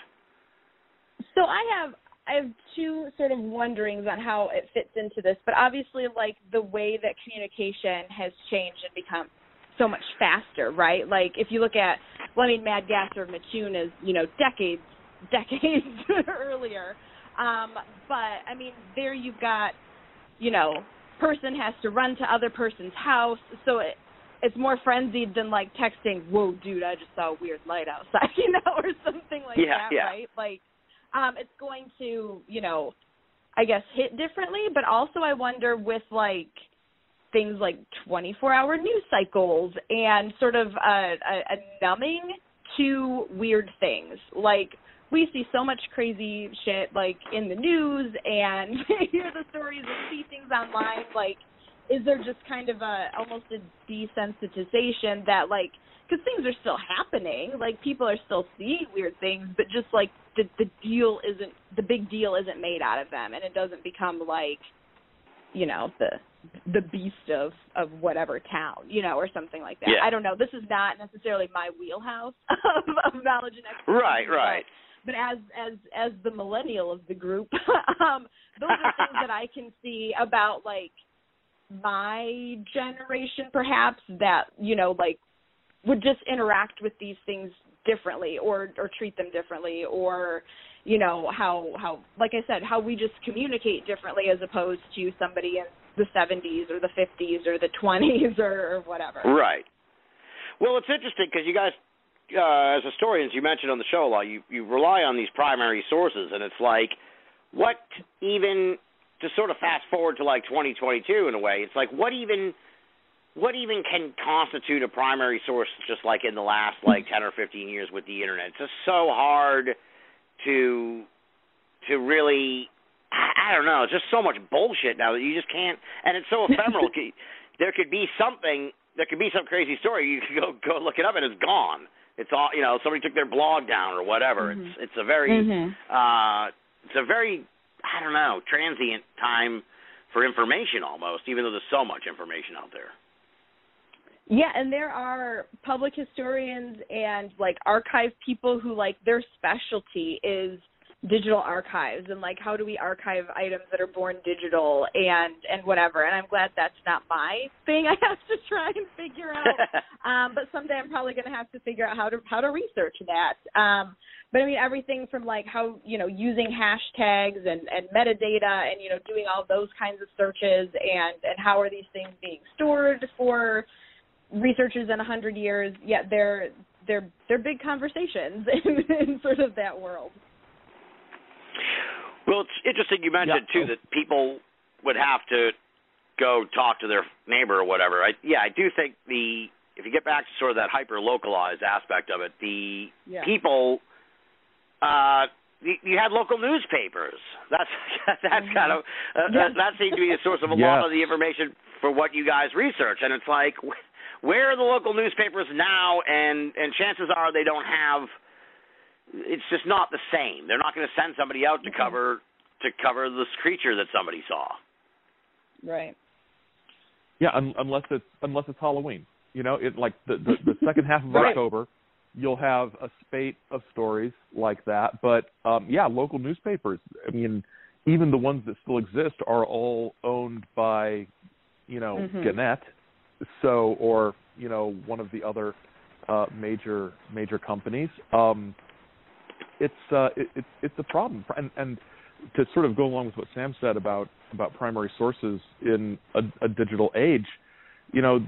So I have I have two sort of wonderings on how it fits into this, but obviously, like, the way that communication has changed and become so much faster, right? Like, if you look at, well, I mean, Mad Gasser Mattoon is, you know, decades, decades earlier. Um, but, I mean, there you've got, you know, person has to run to other person's house, so it, it's more frenzied than, like, texting, whoa, dude, I just saw a weird light outside, you know, or something like yeah, that, yeah. right? Like, Um, it's going to, you know, I guess hit differently, but also I wonder with, like, things like twenty-four hour news cycles and sort of a, a, a numbing to weird things. Like, we see so much crazy shit, like, in the news and hear the stories and see things online. Like, is there just kind of a almost a desensitization that, like, because things are still happening, like, people are still seeing weird things, but just, like, the, the deal isn't, the big deal isn't made out of them, and it doesn't become, like, you know, the the beast of, of whatever town, you know, or something like that. Yeah. I don't know. This is not necessarily my wheelhouse of, of knowledge and expertise. Right, right. But, but as, as, as the millennial of the group, um, those are things that I can see about, like, my generation, perhaps, that, you know, like, would just interact with these things differently or or treat them differently, or, you know, how, how like I said, how we just communicate differently as opposed to somebody in the seventies or the fifties or the twenties or, or whatever. Right. Well, it's interesting because you guys, uh, as historians, you mentioned on the show a lot, you, you rely on these primary sources, and it's like, what even, to sort of fast forward to like twenty twenty-two in a way, it's like, what even what even can constitute a primary source just like in the last like ten or fifteen years with the internet? It's just so hard to to really, I, I don't know, it's just so much bullshit now that you just can't, and it's so ephemeral. There could be something, there could be some crazy story, you could go, go look it up and it's gone. It's all, you know, somebody took their blog down or whatever. Mm-hmm. It's it's a very, mm-hmm. uh, it's a very, I don't know, transient time for information almost, even though there's so much information out there. Yeah, and there are public historians and, like, archive people who, like, their specialty is digital archives and, like, how do we archive items that are born digital and, and whatever. And I'm glad that's not my thing I have to try and figure out. um, but someday I'm probably going to have to figure out how to how to research that. Um, but, I mean, everything from, like, how, you know, using hashtags and, and metadata and, you know, doing all those kinds of searches and, and how are these things being stored for researchers in a hundred years, yeah, they're they're they're big conversations in, in sort of that world. Well, it's interesting you mentioned yeah. too that people would have to go talk to their neighbor or whatever. I, yeah, I do think the if you get back to sort of that hyper localized aspect of it, the yeah. people, uh, you, you had local newspapers. That's that's mm-hmm. kind of uh, yeah. that, that seemed to be a source of a yeah. lot of the information for what you guys research, and it's like, where are the local newspapers now? And, and chances are they don't have. It's just not the same. They're not going to send somebody out to cover to cover this creature that somebody saw. Right. Yeah, un- unless it's unless it's Halloween. You know, it like the the, the second half of right. October, you'll have a spate of stories like that. But um, yeah, local newspapers. I mean, even the ones that still exist are all owned by, you know, mm-hmm. Gannett. So, or, you know, one of the other uh, major major companies. Um, it's uh, it, it, it's a problem, and, and to sort of go along with what Sam said about, about primary sources in a, a digital age, you know,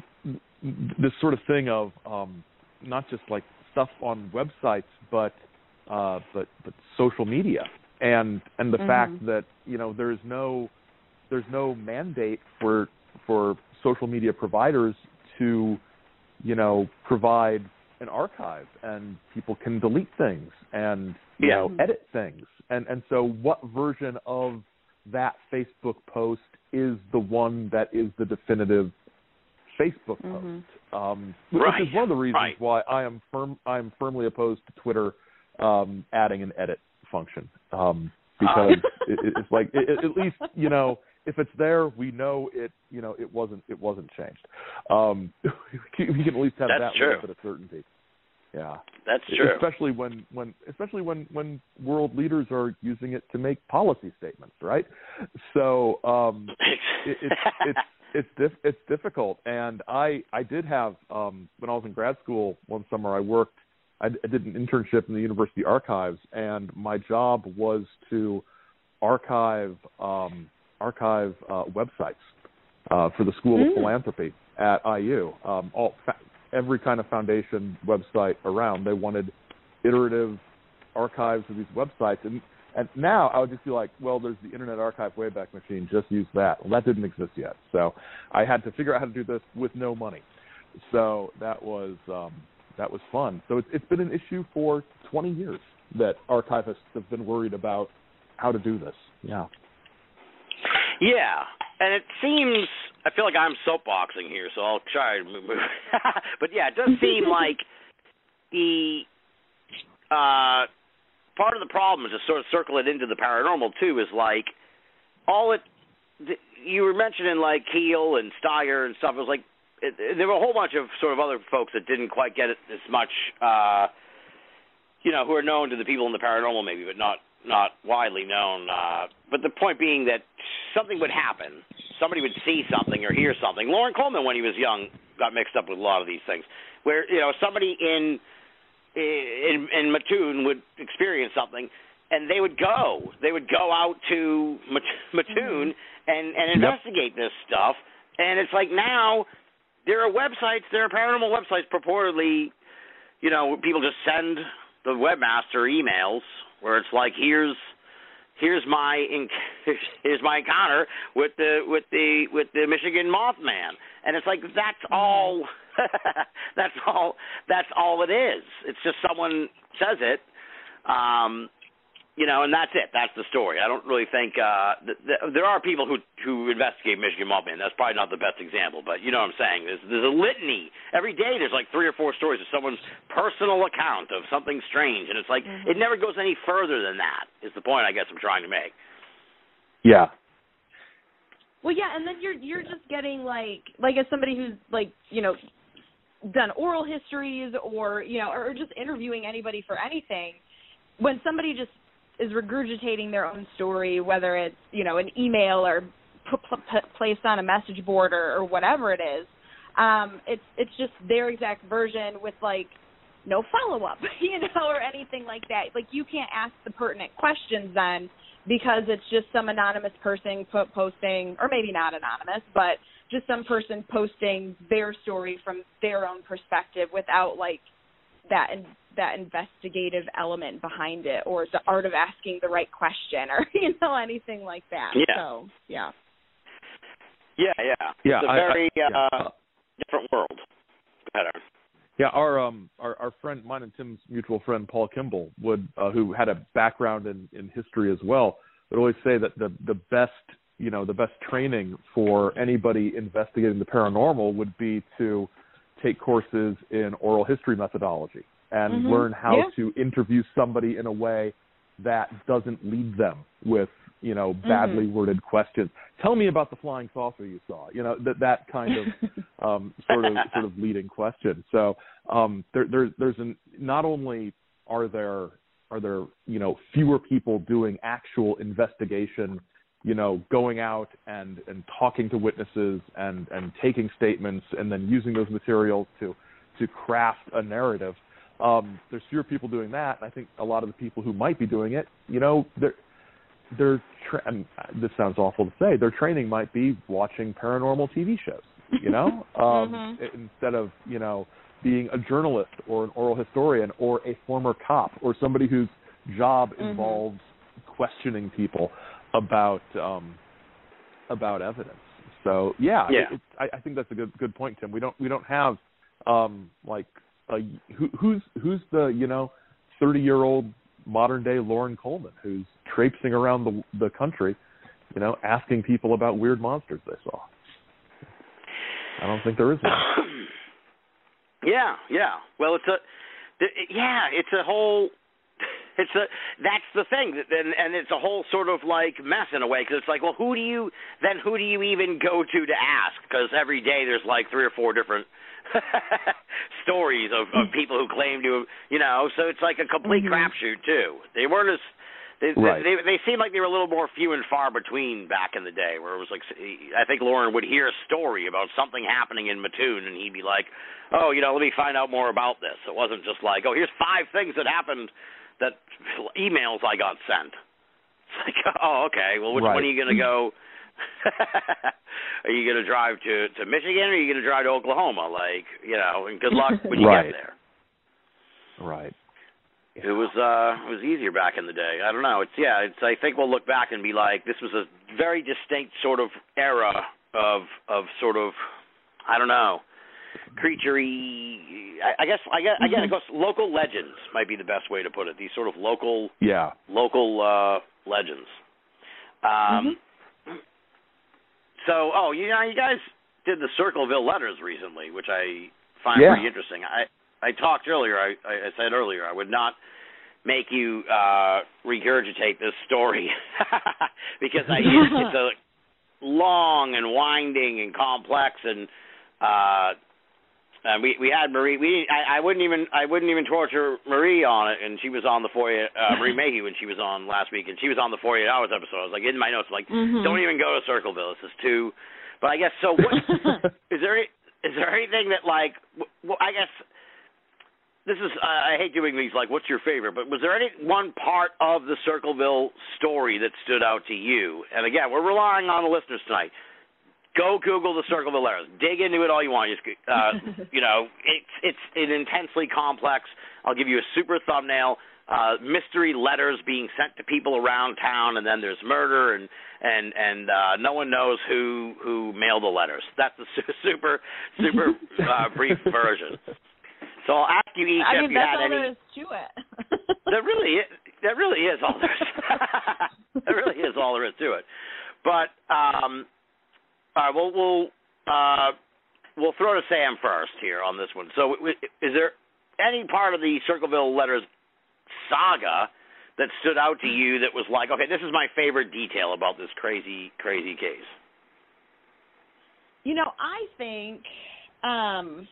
this sort of thing of um, not just like stuff on websites, but uh, but but social media, and and the mm-hmm. fact that, you know, there's no there's no mandate for for social media providers to, you know, provide an archive, and people can delete things and, you yeah. know, edit things. And and so what version of that Facebook post is the one that is the definitive Facebook mm-hmm. post? Um, right. Which is one of the reasons right. why I am firm I am firmly opposed to Twitter um, adding an edit function. Um, because uh. it, it's like it, at least, you know, if it's there, we know it. You know, it wasn't. It wasn't changed. Um, we can at least have That's that true. little bit of certainty. Yeah, that's true. Especially when, when, especially when, when world leaders are using it to make policy statements, right? So um, it, it's it's it's diff, it's difficult. And I I did have um, when I was in grad school one summer, I worked. I, I did an internship in the university archives, and my job was to archive. Um, archive uh, websites uh, for the School mm. of Philanthropy at I U. Um, all fa- every kind of foundation website around. They wanted iterative archives of these websites. And, and now I would just be like, well, there's the Internet Archive Wayback Machine. Just use that. Well, that didn't exist yet. So I had to figure out how to do this with no money. So that was um, that was fun. So it's, it's been an issue for twenty years that archivists have been worried about how to do this. Yeah. Yeah, and it seems, I feel like I'm soapboxing here, so I'll try to move. But yeah, it does seem like the uh, part of the problem is to sort of circle it into the paranormal too, is like all it, you were mentioning like Keel and Steyer and stuff. It was like, it, there were a whole bunch of sort of other folks that didn't quite get it as much, uh, you know, who are known to the people in the paranormal maybe, but not not widely known. Uh, but the point being that something would happen. Somebody would see something or hear something. Lauren Coleman, when he was young, got mixed up with a lot of these things, where, you know, somebody in in, in Mattoon would experience something, and they would go. They would go out to Mattoon and, and investigate this stuff. And it's like now there are websites, there are paranormal websites purportedly, you know, people just send the webmaster emails where it's like, here's here's my here's my encounter with the with the with the Michigan Mothman, And it's like that's all. that's all. That's all it is. It's just someone says it. Um, You know, and that's it. That's the story. I don't really think uh, th- th- there are people who who investigate Michigan Muffin. That's probably not the best example, but you know what I'm saying. There's there's a litany every day. There's like three or four stories of someone's personal account of something strange, and it's like mm-hmm. it never goes any further than that. Is the point I guess I'm trying to make? Yeah. Well, yeah, and then you're you're just getting like like as somebody who's like you know done oral histories or you know or just interviewing anybody for anything, when somebody just is regurgitating their own story, whether it's, you know, an email or p- p- placed on a message board or, or whatever it is, um, it's it's just their exact version with, like, no follow-up, you know, or anything like that. Like, you can't ask the pertinent questions then because it's just some anonymous person po- posting, or maybe not anonymous, but just some person posting their story from their own perspective without, like, that in, that investigative element behind it, or the art of asking the right question, or you know anything like that. Yeah. So yeah. Yeah, yeah. Yeah. It's a I, very I, yeah. uh, different world. Go ahead, Aaron. Yeah, our um our, our friend, mine and Tim's mutual friend Paul Kimball, would uh, who had a background in, in history as well, would always say that the the best you know the best training for anybody investigating the paranormal would be to take courses in oral history methodology and mm-hmm. learn how yeah. to interview somebody in a way that doesn't lead them with, you know, badly mm-hmm. worded questions. Tell me about the flying saucer you saw. You know, that that kind of um, sort of sort of leading question. So um, there, there there's an not only are there are there you know fewer people doing actual investigation, you know, going out and, and talking to witnesses and, and taking statements and then using those materials to to craft a narrative. Um, there's fewer people doing that. And I think a lot of the people who might be doing it, you know, they're, they're tra- I mean, this sounds awful to say, their training might be watching paranormal T V shows, you know, um, mm-hmm. instead of, you know, being a journalist or an oral historian or a former cop or somebody whose job mm-hmm. involves questioning people about um, about evidence. So yeah, yeah. It, it, I, I think that's a good good point, Tim. We don't we don't have um, like a, who, who's who's the you know thirty year old modern day Lauren Coleman who's traipsing around the the country, you know, asking people about weird monsters they saw. I don't think there is one. yeah, yeah. Well, it's a yeah, it's a whole. It's a that's the thing, and, and it's a whole sort of like mess in a way, because it's like, well, who do you then who do you even go to to ask? Because every day there's like three or four different stories of, of people who claim to, you know. So it's like a complete mm-hmm. crapshoot too. They weren't as they, right. they they seemed like they were a little more few and far between back in the day, where it was like I think Lauren would hear a story about something happening in Mattoon, and he'd be like, oh, you know, let me find out more about this. It wasn't just like, oh, here's five things that happened. That emails I got sent. It's like, oh, okay. Well, which right. one are you going to go? Are you going to drive to, to Michigan, or are you going to drive to Oklahoma? Like, you know, and good luck when you right. get there. Right. Yeah. It was uh, it was easier back in the day. I don't know. It's yeah. It's I think we'll look back and be like, this was a very distinct sort of era of of sort of I don't know. creaturey. I, I guess. I guess. Again, mm-hmm. I guess local legends might be the best way to put it. These sort of local, yeah, local uh, legends. Um. Mm-hmm. So, oh, you know, you guys did the Circleville letters recently, which I find yeah. pretty interesting. I I talked earlier. I, I said earlier I would not make you uh, regurgitate this story because I it's a long and winding and complex and. Uh, And we we had Marie. We I, I wouldn't even I wouldn't even torture Marie on it, and she was on the forty-eight uh, Marie Mayhew when she was on last week, and she was on the forty-eight hours episode. I was like in my notes, like mm-hmm. don't even go to Circleville. This is too. But I guess so. What is there? Is there anything that like? Well, I guess this is. Uh, I hate doing these. Like, what's your favorite? But was there any one part of the Circleville story that stood out to you? And again, we're relying on the listeners tonight. Go Google the Circleville letters. Dig into it all you want. Just, uh, you know, it's it's an intensely complex. I'll give you a super thumbnail. Uh, mystery letters being sent to people around town, and then there's murder, and and and uh, no one knows who who mailed the letters. That's the su- super super uh, brief version. So I'll ask you each I if mean, you that's had all any. there is to it. That really is, that really is all there is. That really is all there is to it. But um, all right, well we'll uh, we'll throw to Sam first here on this one. So is there any part of the Circleville letters saga that stood out to you that was like, okay, this is my favorite detail about this crazy, crazy case? You know, I think um,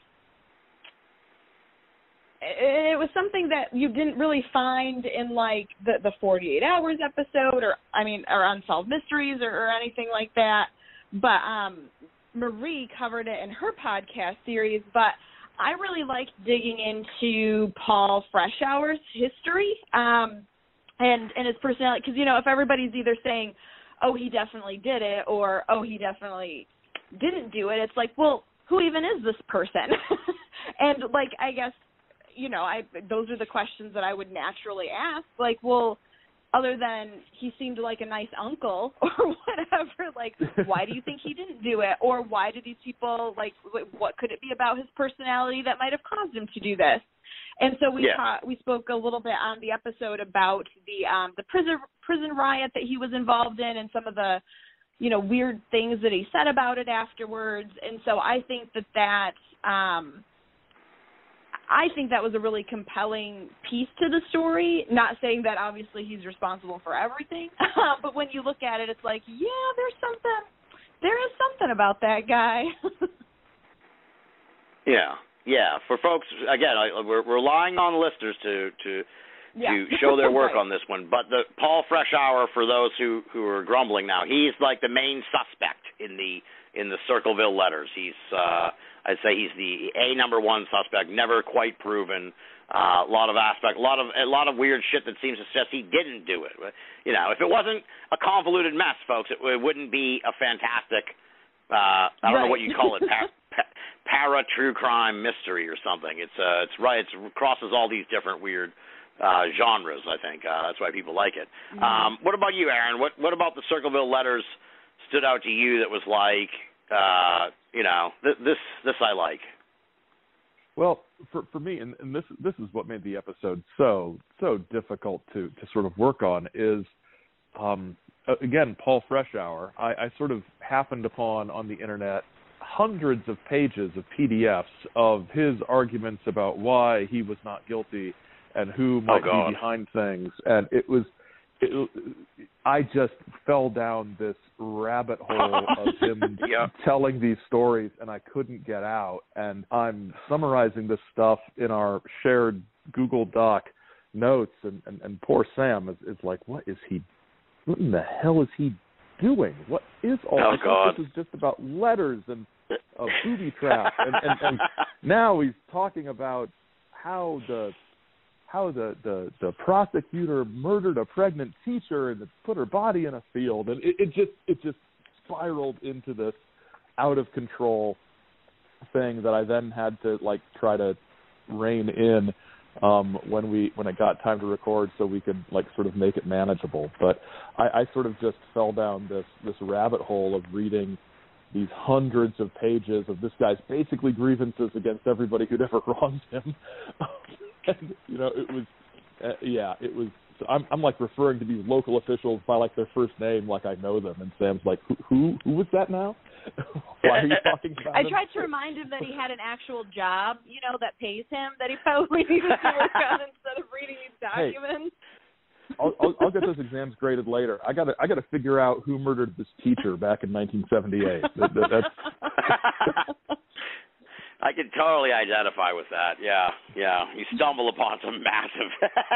it, it was something that you didn't really find in, like, the, the forty-eight hours episode or, I mean, or Unsolved Mysteries or, or anything like that. But um, Marie covered it in her podcast series, but I really liked digging into Paul Freshour's history um, and, and his personality. Because, you know, if everybody's either saying, oh, he definitely did it, or, oh, he definitely didn't do it, it's like, well, who even is this person? And, like, I guess, you know, I those are the questions that I would naturally ask. Like, well, other than he seemed like a nice uncle or whatever, like, why do you think he didn't do it? Or why do these people, like, what could it be about his personality that might have caused him to do this? And so we yeah. ta- we spoke a little bit on the episode about the um, the prison prison riot that he was involved in and some of the, you know, weird things that he said about it afterwards. And so I think that that um, I think that was a really compelling piece to the story. Not saying that obviously he's responsible for everything, but when you look at it, it's like, yeah, there's something, there is something about that guy. yeah, yeah. For folks, again, I, we're, we're relying on listeners to to yeah. to show their work right. on this one. But the Paul Freshour, for those who who are grumbling now, he's like the main suspect in the in the Circleville letters. He's uh, I'd say he's the a number one suspect, never quite proven. Uh, a lot of aspect, a lot of a lot of weird shit that seems to suggest he didn't do it. You know, if it wasn't a convoluted mess, folks, it, it wouldn't be a fantastic. Uh, I don't right. know what you call it, para, para true crime mystery or something. It's uh, it's right. It's, it crosses all these different weird uh, genres. I think uh, that's why people like it. Mm-hmm. Um, what about you, Aaron? What what about the Circleville letters stood out to you that was like, uh, you know, th- this this I like? Well, for for me, and, and this this is what made the episode so so difficult to, to sort of work on is, um, again, Paul Freshour. I, I sort of happened upon on the internet hundreds of pages of P D Fs of his arguments about why he was not guilty and who might oh, be behind things, and it was. It, I just fell down this rabbit hole of him yeah. telling these stories, and I couldn't get out. And I'm summarizing this stuff in our shared Google Doc notes, and, and, and poor Sam is, is like, what is he, what in the hell is he doing? What is all oh, this? God. This is just about letters and a booby trap. And, and, and now he's talking about how the how the, the, the prosecutor murdered a pregnant teacher and put her body in a field. And it, it just it just spiraled into this out of control thing that I then had to like try to rein in um, when we when it got time to record so we could like sort of make it manageable. But I, I sort of just fell down this, this rabbit hole of reading these hundreds of pages of this guy's basically grievances against everybody who'd ever wronged him. And, you know, it was, uh, yeah, it was, so I'm, I'm like referring to these local officials by like their first name like I know them. And Sam's like, who, who, who was that now? Why are you talking about I him? tried to remind him that he had an actual job, you know, that pays him, that he probably needed to work on instead of reading these documents. Hey, I'll, I'll, I'll get those exams graded later. I gotta, I gotta figure out who murdered this teacher back in nineteen seventy-eight. That, that, that's... I can totally identify with that. Yeah, yeah. You stumble upon some massive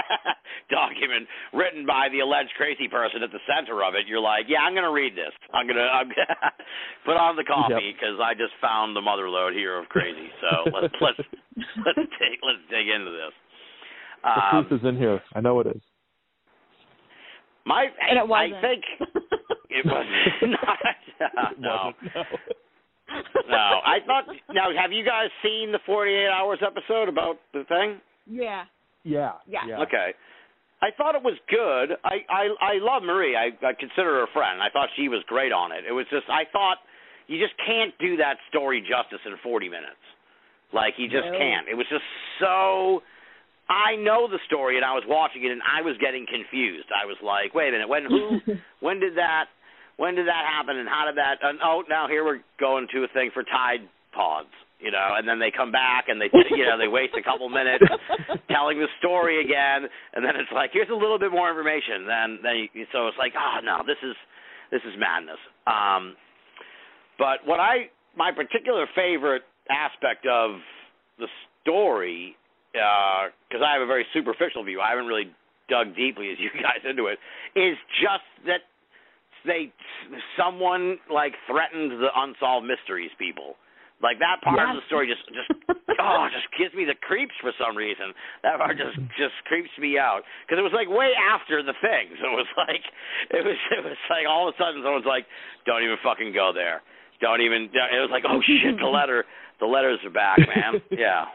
document written by the alleged crazy person at the center of it. You're like, yeah, I'm going to read this. I'm going to I'm gonna put on the coffee because yep. I just found the mother lode here of crazy. So let's let's let's take let's dig into this. The Um, truth is in here. I know it is. My And it I, wasn't. I think it was not. no. Wasn't, no. No, I thought. Now, have you guys seen the forty-eight hours episode about the thing? Yeah. Yeah. Yeah. yeah. Okay. I thought it was good. I, I, I love Marie. I, I consider her a friend. I thought she was great on it. It was just, I thought you just can't do that story justice in forty minutes. Like, you just No. can't. It was just so, I know the story, and I was watching it, and I was getting confused. I was like, wait a minute, when, who, when did that, when did that happen, and how did that, and, oh, now here we're going to a thing for Tide Pods. You know, and then they come back and they, you know, they waste a couple minutes telling the story again, and then it's like, here's a little bit more information. Then, then you, so it's like, oh no, this is this is madness. Um, but what I, my particular favorite aspect of the story, because uh, I have a very superficial view, I haven't really dug deeply as you guys into it, is just that they, someone like threatened the Unsolved Mysteries people. Like, that part yes. of the story just, just oh, just gives me the creeps for some reason. That part just, just creeps me out. Because it was, like, way after the thing. So it was like, it was, it was like, all of a sudden someone's like, don't even fucking go there. Don't even, it was like, oh, shit, the letter, the letters are back, man. Yeah.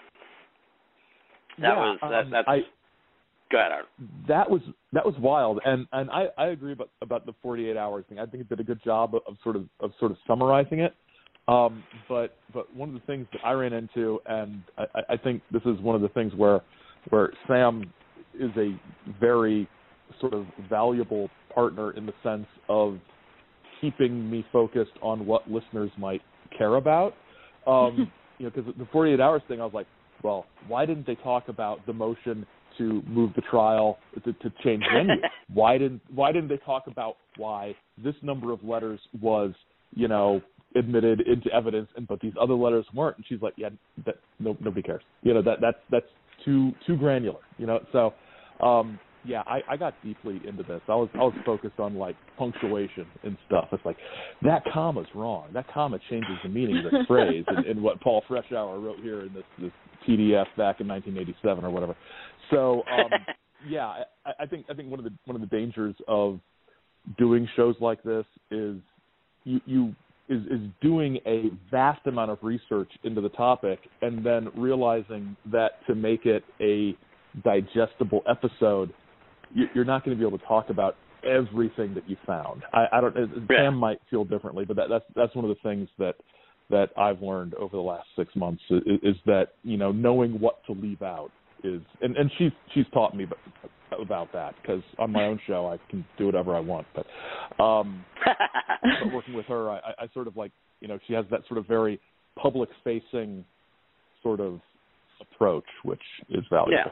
That yeah, was, that, um, that's, I, go ahead, Art. That was, that was wild. And, and I, I agree about, about the forty-eight hours thing. I think it did a good job of, of sort of, of sort of summarizing it. Um, but but one of the things that I ran into, and I, I think this is one of the things where where Sam is a very sort of valuable partner in the sense of keeping me focused on what listeners might care about. Um, you know, because the forty-eight hours thing, I was like, well, why didn't they talk about the motion to move the trial to, to change venue? Why didn't Why didn't they talk about why this number of letters was, you know, admitted into evidence, and but these other letters weren't? And she's like, yeah, that, no, nobody cares. You know, that that's that's too too granular. You know, so um, yeah, I, I got deeply into this. I was I was focused on like punctuation and stuff. It's like that comma's wrong. That comma changes the meaning of the phrase. And, and what Paul Freshour wrote here in this this P D F back in nineteen eighty-seven or whatever. So um, yeah, I, I think I think one of the one of the dangers of doing shows like this is you you. Is, is doing a vast amount of research into the topic and then realizing that to make it a digestible episode, you, you're not going to be able to talk about everything that you found. I, I don't. Yeah. Sam might feel differently, but that, that's that's one of the things that that I've learned over the last six months is, is that, you know, knowing what to leave out is, and, and she's she's taught me about, about that, because on my own show I can do whatever I want, but um, but working with her, I, I sort of like, you know, she has that sort of very public facing sort of approach, which is valuable. Yeah.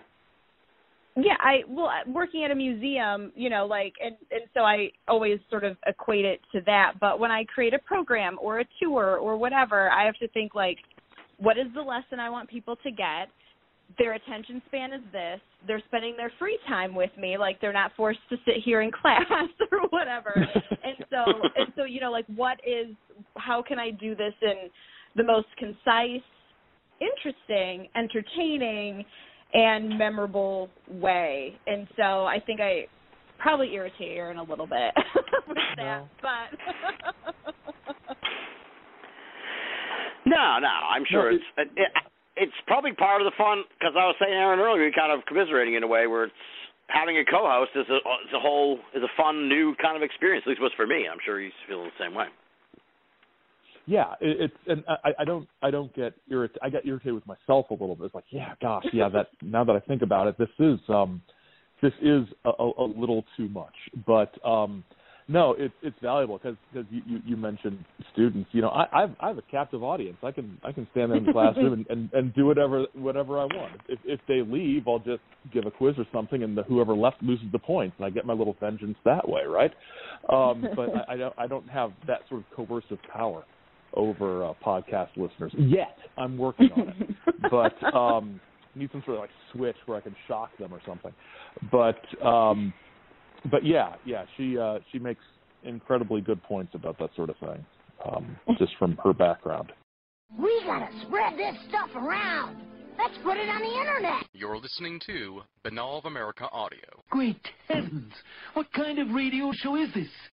Yeah, I well working at a museum, you know, like and, and so I always sort of equate it to that. But when I create a program or a tour or whatever, I have to think like, what is the lesson I want people to get? Their attention span is this. They're spending their free time with me, like they're not forced to sit here in class or whatever. And so and so, you know, like what is how can I do this in the most concise, interesting, entertaining, and memorable way? And so I think I probably irritate Aaron a little bit with that, No. but no, no, I'm sure No, it's it, it, it's probably part of the fun, because I was saying Aaron earlier, you're kind of commiserating in a way where it's having a co-host is a is a whole is a fun new kind of experience. At least it was for me. I'm sure he's feeling the same way. Yeah, it, it's and I, I don't I don't get irritated. I get irritated with myself a little bit. It's like, yeah, gosh, yeah. That now that I think about it, this is um, this is a, a, a little too much. But um, no, it's it's valuable because because you, you, you mentioned students. You know, I I've, I have a captive audience. I can I can stand there in the classroom and, and, and do whatever whatever I want. If if they leave, I'll just give a quiz or something, and the, whoever left loses the points, and I get my little vengeance that way, right? Um, but I, I don't I don't have that sort of coercive power over uh, podcast listeners yet. I'm working on it, but um, need some sort of like switch where I can shock them or something. But um, but yeah, yeah, she uh, she makes incredibly good points about that sort of thing, um, just from her background. We gotta spread this stuff around. Let's put it on the internet. You're listening to Banal of America Audio. Great heavens! What kind of radio show is this?